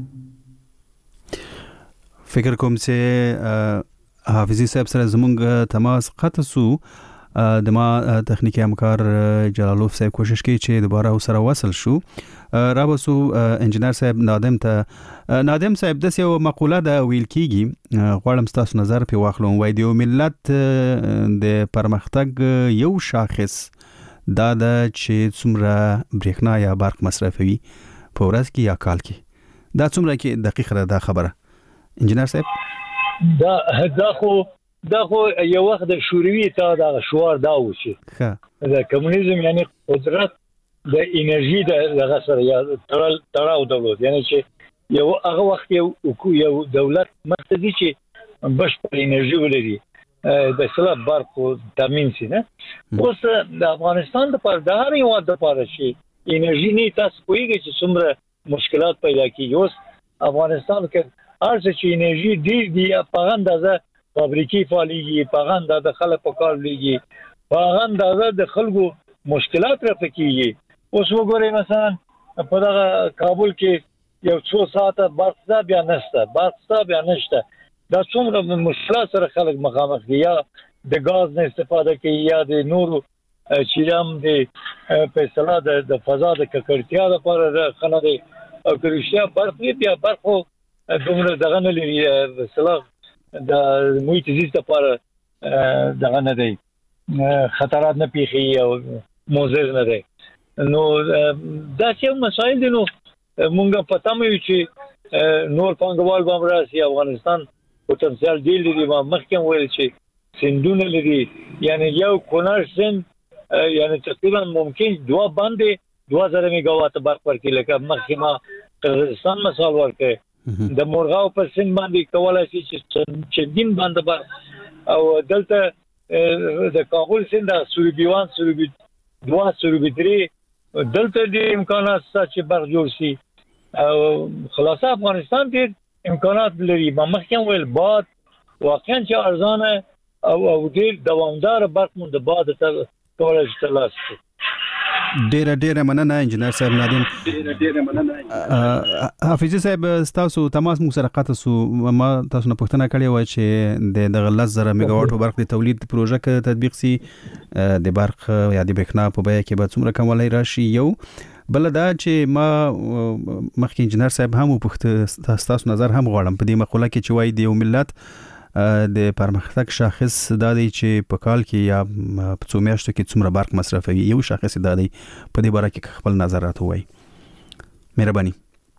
فکر کوم چې حافظي صاحب سره زمونږ تماس قطع سو د ما تخنیکی همکار جلالوف صاحب کوشش کوي چې دوباره سره وصل شو رابسو انجنیر صاحب نادم ته نادم صاحب د یو مقوله د ویل کیږي غواړم تاسو نظر په واخلم وای دی ملت د پرمختګ یو شاخص دا د چې څومره برېښنا یا برق مصرفوي په ورځ کې یا کال کې دا څومره کې دقیقه ده خبره انجنیر صاحب دا دا خو دا خو یو وخت د شوروي ته د شوار دا وشي ښه د کمونیزم یعنی قدرت د انرژي د دغه سره یا تړاو دولت یعنی چې یو هغه وخت یو یو دولت مرکزي چې بشپړ انرژي ولري د سلاب برق او تامین سي نه اوس د افغانستان لپاره د هر یو د لپاره شي انرژي نه تاسو کویږي چې څومره مشکلات پیدا کیږي اوس افغانستان کې هر څه چې انرژي ډیر دی په اندازه فابریکې فعاليږي په اندازه د خلکو په کار لګي په اندازه د خلکو مشکلات رافقيږي اوس وګورئ مثلا په دغه کابل کې یو څو ساعته برق بیا نشته برق بیا نشته دا څومره مشکلات سره خلک مخامخ دي یا د غاز نه استفاده کوي یا د نورو چیرام د په اصطلاح د فضا د ککړتیا لپاره خلک او کریشیا برق بیا برق دومره دغه نه لري اصطلاح د محیط زیست لپاره دغه نه دی خطرات نه پیخي او موزر نه دی نو دا چې مسایل دي نو مونږه پته مې چې نور پنګوال به راسي افغانستان پوتنسیال دی لري ما مخکې ویل چې سندونه لري یعنی یو کونړ سند یعنی تقریبا ممکن دوا باندې دو هزار میگاوات برق ورکړي لکه مخکې ما قزاقستان مثال ورکړي د مورغاو په سند باندې کولای شي چې دین باندې برق او دلته د کابل سند سوربیوان سوربی دوا سوربی درې دلته د امکانات چې برق جوړ شي او خلاصه افغانستان کې امکانات لري ما مخکې ویل باد واقعا چې ارزانه او او ډیر دوامدار برق مون د باد ته کولای شي ترلاسه ډیره ډیره مننه انجنیر صاحب نادم ډیره ډیره مننه حافظ صاحب تاسو تماس مو سره قطع سو ما تاسو نه پوښتنه کړې و چې د دغه لس میگا واټ برق د تولید پروژه کې تطبیق سي د برق یا د برېښنا په بیه کې به څومره کموالی راشي یو بل دا چې ما مخکې انجنیر صاحب هم پوښتنه تاسو نظر هم غواړم په دې مقوله کې چې وایي د یو ملت د پرمختګ شاخص دا دی چې په کال کې یا په څو میاشتو کې څومره برق مصرفوي یو شاخص دا دی په دې باره کې خپل نظرات وایي مهرباني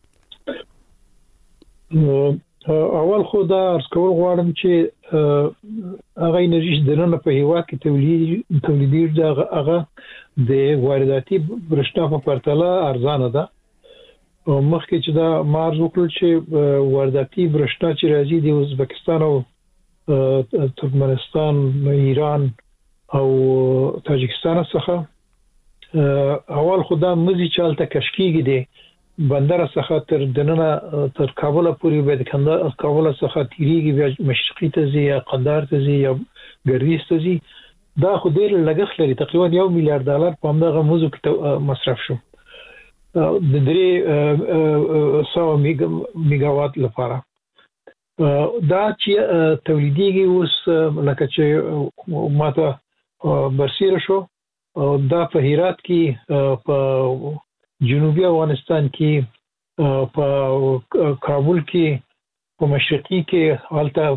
اول خو دا ارز کول غواړم چې هغه انرژي د نن په هیواد کې تولید تولیدي دا هغه د وارداتي برښنا په پرتله ارزانه ده مخکې چې دا مارز وکړل چې وارداتي برښنا چې راځي د ازبکستان او ترکمنستان ایران او تاجکستان څخه اول خدا مزي چالتہ کشکیږي دي بندر څخه تر دننه تر کابل پورې به د کابل څخه تیریږي بیا مشرقي ته ځي یا قندهار ته ځي یا ګردیز ته ځي دا خو ډیر لګښت لري تقریبا یو میلیارډ ډالر په همدغه موضوع کې مصرف شو د درې سو میگاوات لپاره دا چې تولیديږي اوس لکه چې ماته برسیره شو دا په هرات کې په جنوبي افغانستان کې په کابل کې په مشرقي کې حالته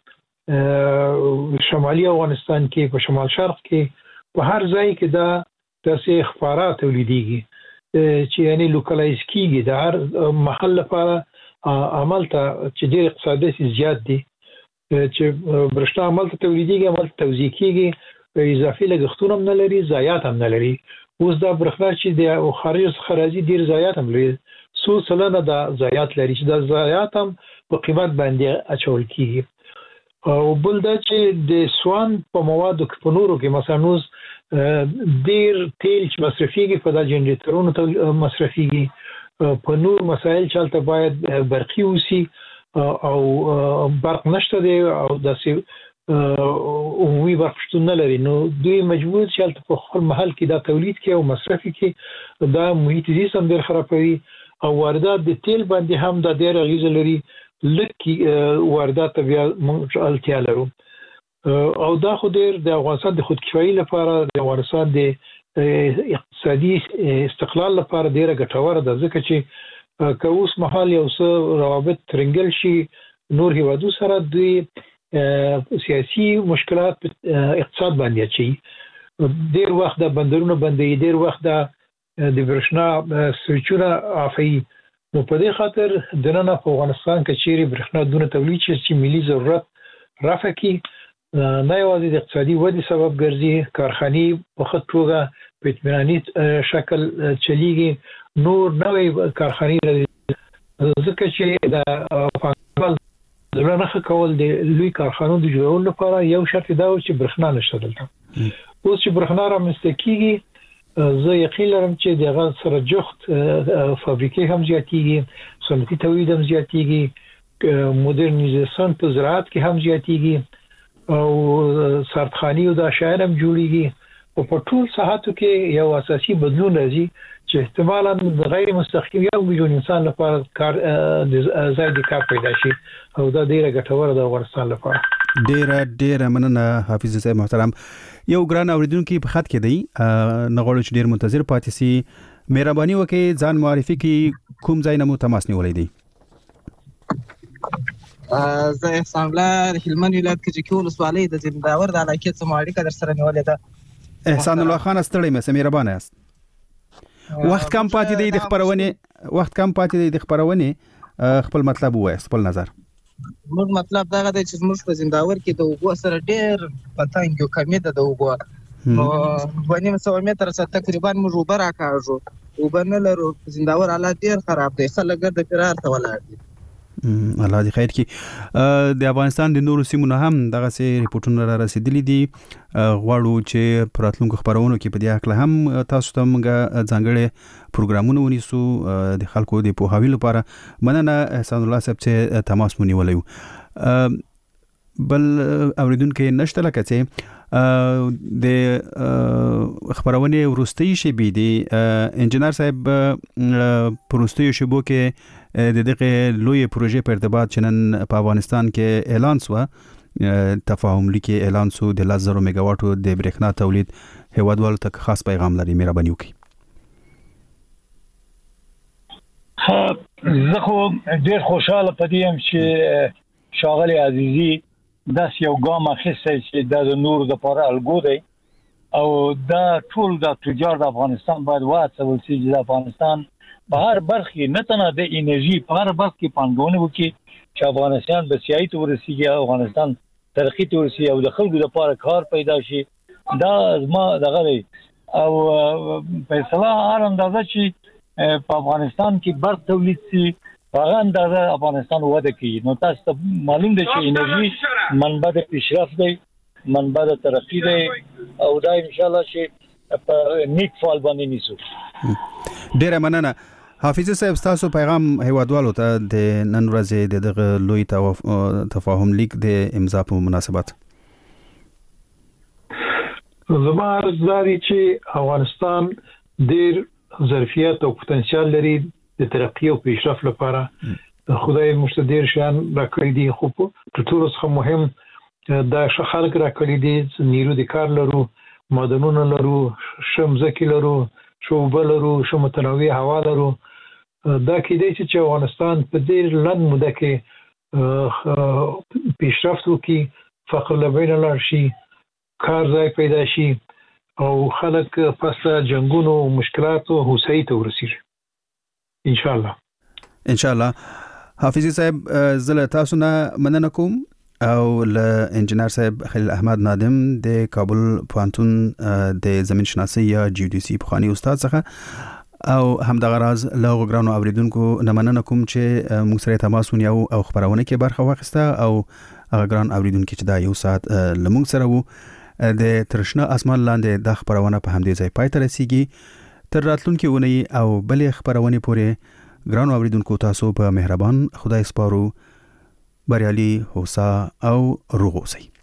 په شمالي افغانستان کې په شمال شرق کې په هر ځای کې دا تاسې اخبارات تولیديږي چې یعنی لوکلایز کیږي د هر محل لپاره عمل ته چې ډېر اقتصادي زیات دي چې برښنا عمل ته تولیديږي عمل توزیع کیږي اضافي لګښتونه هم نه لري ضایعات هم نه لري اوس دا برښنا چې د خارج څخه راځي ډېر ضایعات هم لري څو سلنه دا ضایعات لري چې دا ضایعات هم په قیمت باندې اچول کیږي او بل دا چې د سوان په موادو کې په نورو کې مثلا نوز ډیر تیل چې مصرفيږي په د جنریټرونو ته مصرفيږي په نور مسائل چلته باید برقي وسی او برق نشته دی او داسې عمومي برق شتون نه لري نو دوی مجبور چلته په خپل محل کې دا تولید کوي او مصرف کوي دا محیط زیست هم ډیر خرابوي او واردات د تیل باندې هم د ډیر غیزه لري لکه واردات بیا موږ اړتیا لرو او دا خو ډیر د افغانستان د خودکفایي لپاره د افغانستان د اقتصادي استقلال لپاره ډیره ګټوره ده ځکه چې که اوس مهال یو څه روابط ترنګل شي نور هیوادو سره دوی سیاسي مشکلات اقتصاد باندې اچي ډیر وخت د بندرونو باندې ډیر وخت د برښنا سویچونه افي نو په دې خاطر د نن په افغانستان کې چیرې برښنا دونه تولید شي چې ملي ضرورت رافع کی نه یوازې د اقتصادي ودې سبب ګرځي کارخانې په خط توګه په اطمیناني شکل چلیږي نور نوې کارخانې ځکه چې د افغانستان دغه کول د لوی کارخانو د جوړولو لپاره یو شرط دا و چې برښنا نشته دلته اوس چې برښنا رامنځته کیږي زه یقین لرم چې دغه سره جخت فابریکې هم زیاتېږي صنعتي تولید هم زیاتېږي مدرنیزاسیون په زراعت کې هم زیاتېږي او سرخاني او د شاعر هم جوړیږي او په ټول ساحاتو کې یو اساسي بدلون راځي چې احتمالاً غیر مستقیم یو میلیون انسان لپاره کار ځای د کار پیدا شي او دا ډیره ګټوره ده افغانستان لپاره. ډیره ډیره مننه حافظ صاحب محترم. یو ګران اوریدونکو په خط کې دی نغواړو چې ډیر منتظر پاتې سي. مهرباني وکړئ ځان معرفي کړئ، کوم ځای نه مو تماس نیولې دی؟ زه احسان الله هلمند ولایت کې چې ولسوالۍ د زمینداور د علاقې څخه اړیکه در سره نیولې ده. احسان الله خان ستړی مې مهربانه یاست. وخت کم پاتې دی د خبرونه وخت کم پاتې دی د خبرونه خپل مطلب وایي، خپل نظر. موږ مطلب دا دی چې موږ په زمینداور کې د اوبو سره ډېر پتنګ یو کمی ده د اوبو نو دوه نیم سوه متره سره تقریبا موږ اوبه راکاږو، اوبه نه لرو. زمینداور حالات ډېر خراب دی، خلک ګرد فرار ته ولاړ دي. الله دې خیر کړي. د افغانستان د نورو سیمو نه هم دغه سي ریپورتونه را رسیدلي دي. غواړو چې په راتلونکو خبرونو کې په دې اړه هم تاسو ته موږ ځانګړي پروګرامونه ونیسو د خلکو د پوهاوي لپاره. مننه احسان الله صاحب چې تماس مو نیولی. بل اوریدونکو نشته لکه چې د خبرونه ورستي شي بي دي انجنیر صاحب پروستي شبو کې د دغه لوی پروژې په ارتباط چې نن په افغانستان کې اعلان شو، تفاهم لیکي اعلان شو د لس زره میگا واټو د برېښنا تولید هیوادوالو ته خاص پیغام لري. مهرباني وکړئ. زه خو ډېر خوشاله پدیم چې شاغلی عزیزی داس یو ګام اخیستی چې د نور د لپاره الګو دی او دا ټول د تجار د افغانستان باید وهڅول شي چې د افغانستان په هر برخه نه تنه د انرژي په هر برخه کې پانګونه وکړي چې افغانستان به سیاسي تور ورسیږي، افغانستان ترقی تور ورسیږي او د خلکو لپاره کار پیدا شي. دا ما دغه دی او په اصطلاح هر اندازه چې په افغانستان کې برق تولید شي هغه اندازه افغانستان وده کوي. نو تاسو ته معلوم دی چې انرژي منبع د پیشرفت دی، منبع د ترقی دی او دا ان شاء الله چې په نیک فال باندې نیسو. ډیره مننه حافظ صاحب. تاسو پیغام هیوادوالو ته د نن ورځې د دغه لوی تفاهم لیک د امضا په مناسبت؟ زما عرض داري چې افغانستان ډیر ظرفیت او پوتنسیال لري د ترقی او پیشرفت لپاره. خدای موږ ډیر شان راکړي دي، خو په ټولو څخه مهم دا خلک راکړي دي، نیرو د کار لرو، معدنونه لرو، شمزکی لرو، شوبه لرو، شو متنوع هوا لرو. دا کېدای شي چې افغانستان په دې لن موده کې پیشرفت وکړي، فقر له بینه لاړ شي، کار ځای پیدا شي او خلک پس جنگونو او مشکلاتو هوساینې ته ورسیږي ان شاء الله. ان شاء الله. حافظ صاحب زله تاسو نه مننه کوم او له انجنیر صاحب خلیل احمد نادم د کابل پوهنتون د زمین شناسي یا جیودیسي پخوانی استاد څخه او هم د غراز له غوګرانو اوریدونکو نه مننه کوم چې موږ سره تماس ونیو او خبرونه کې برخه واخیسته او غوګران اوریدونکو چې دا یو ساعت لمونږ سره وو. د ترشنه اسمان لاندې د خبرونه په همدې ځای پای ته رسیږي. تر راتلونکي اونۍ او بلې خبرونه پورې ګران اوریدونکو تاسو په مهربان خدای سپارو. بریالي هوسا او روغ اوسئ.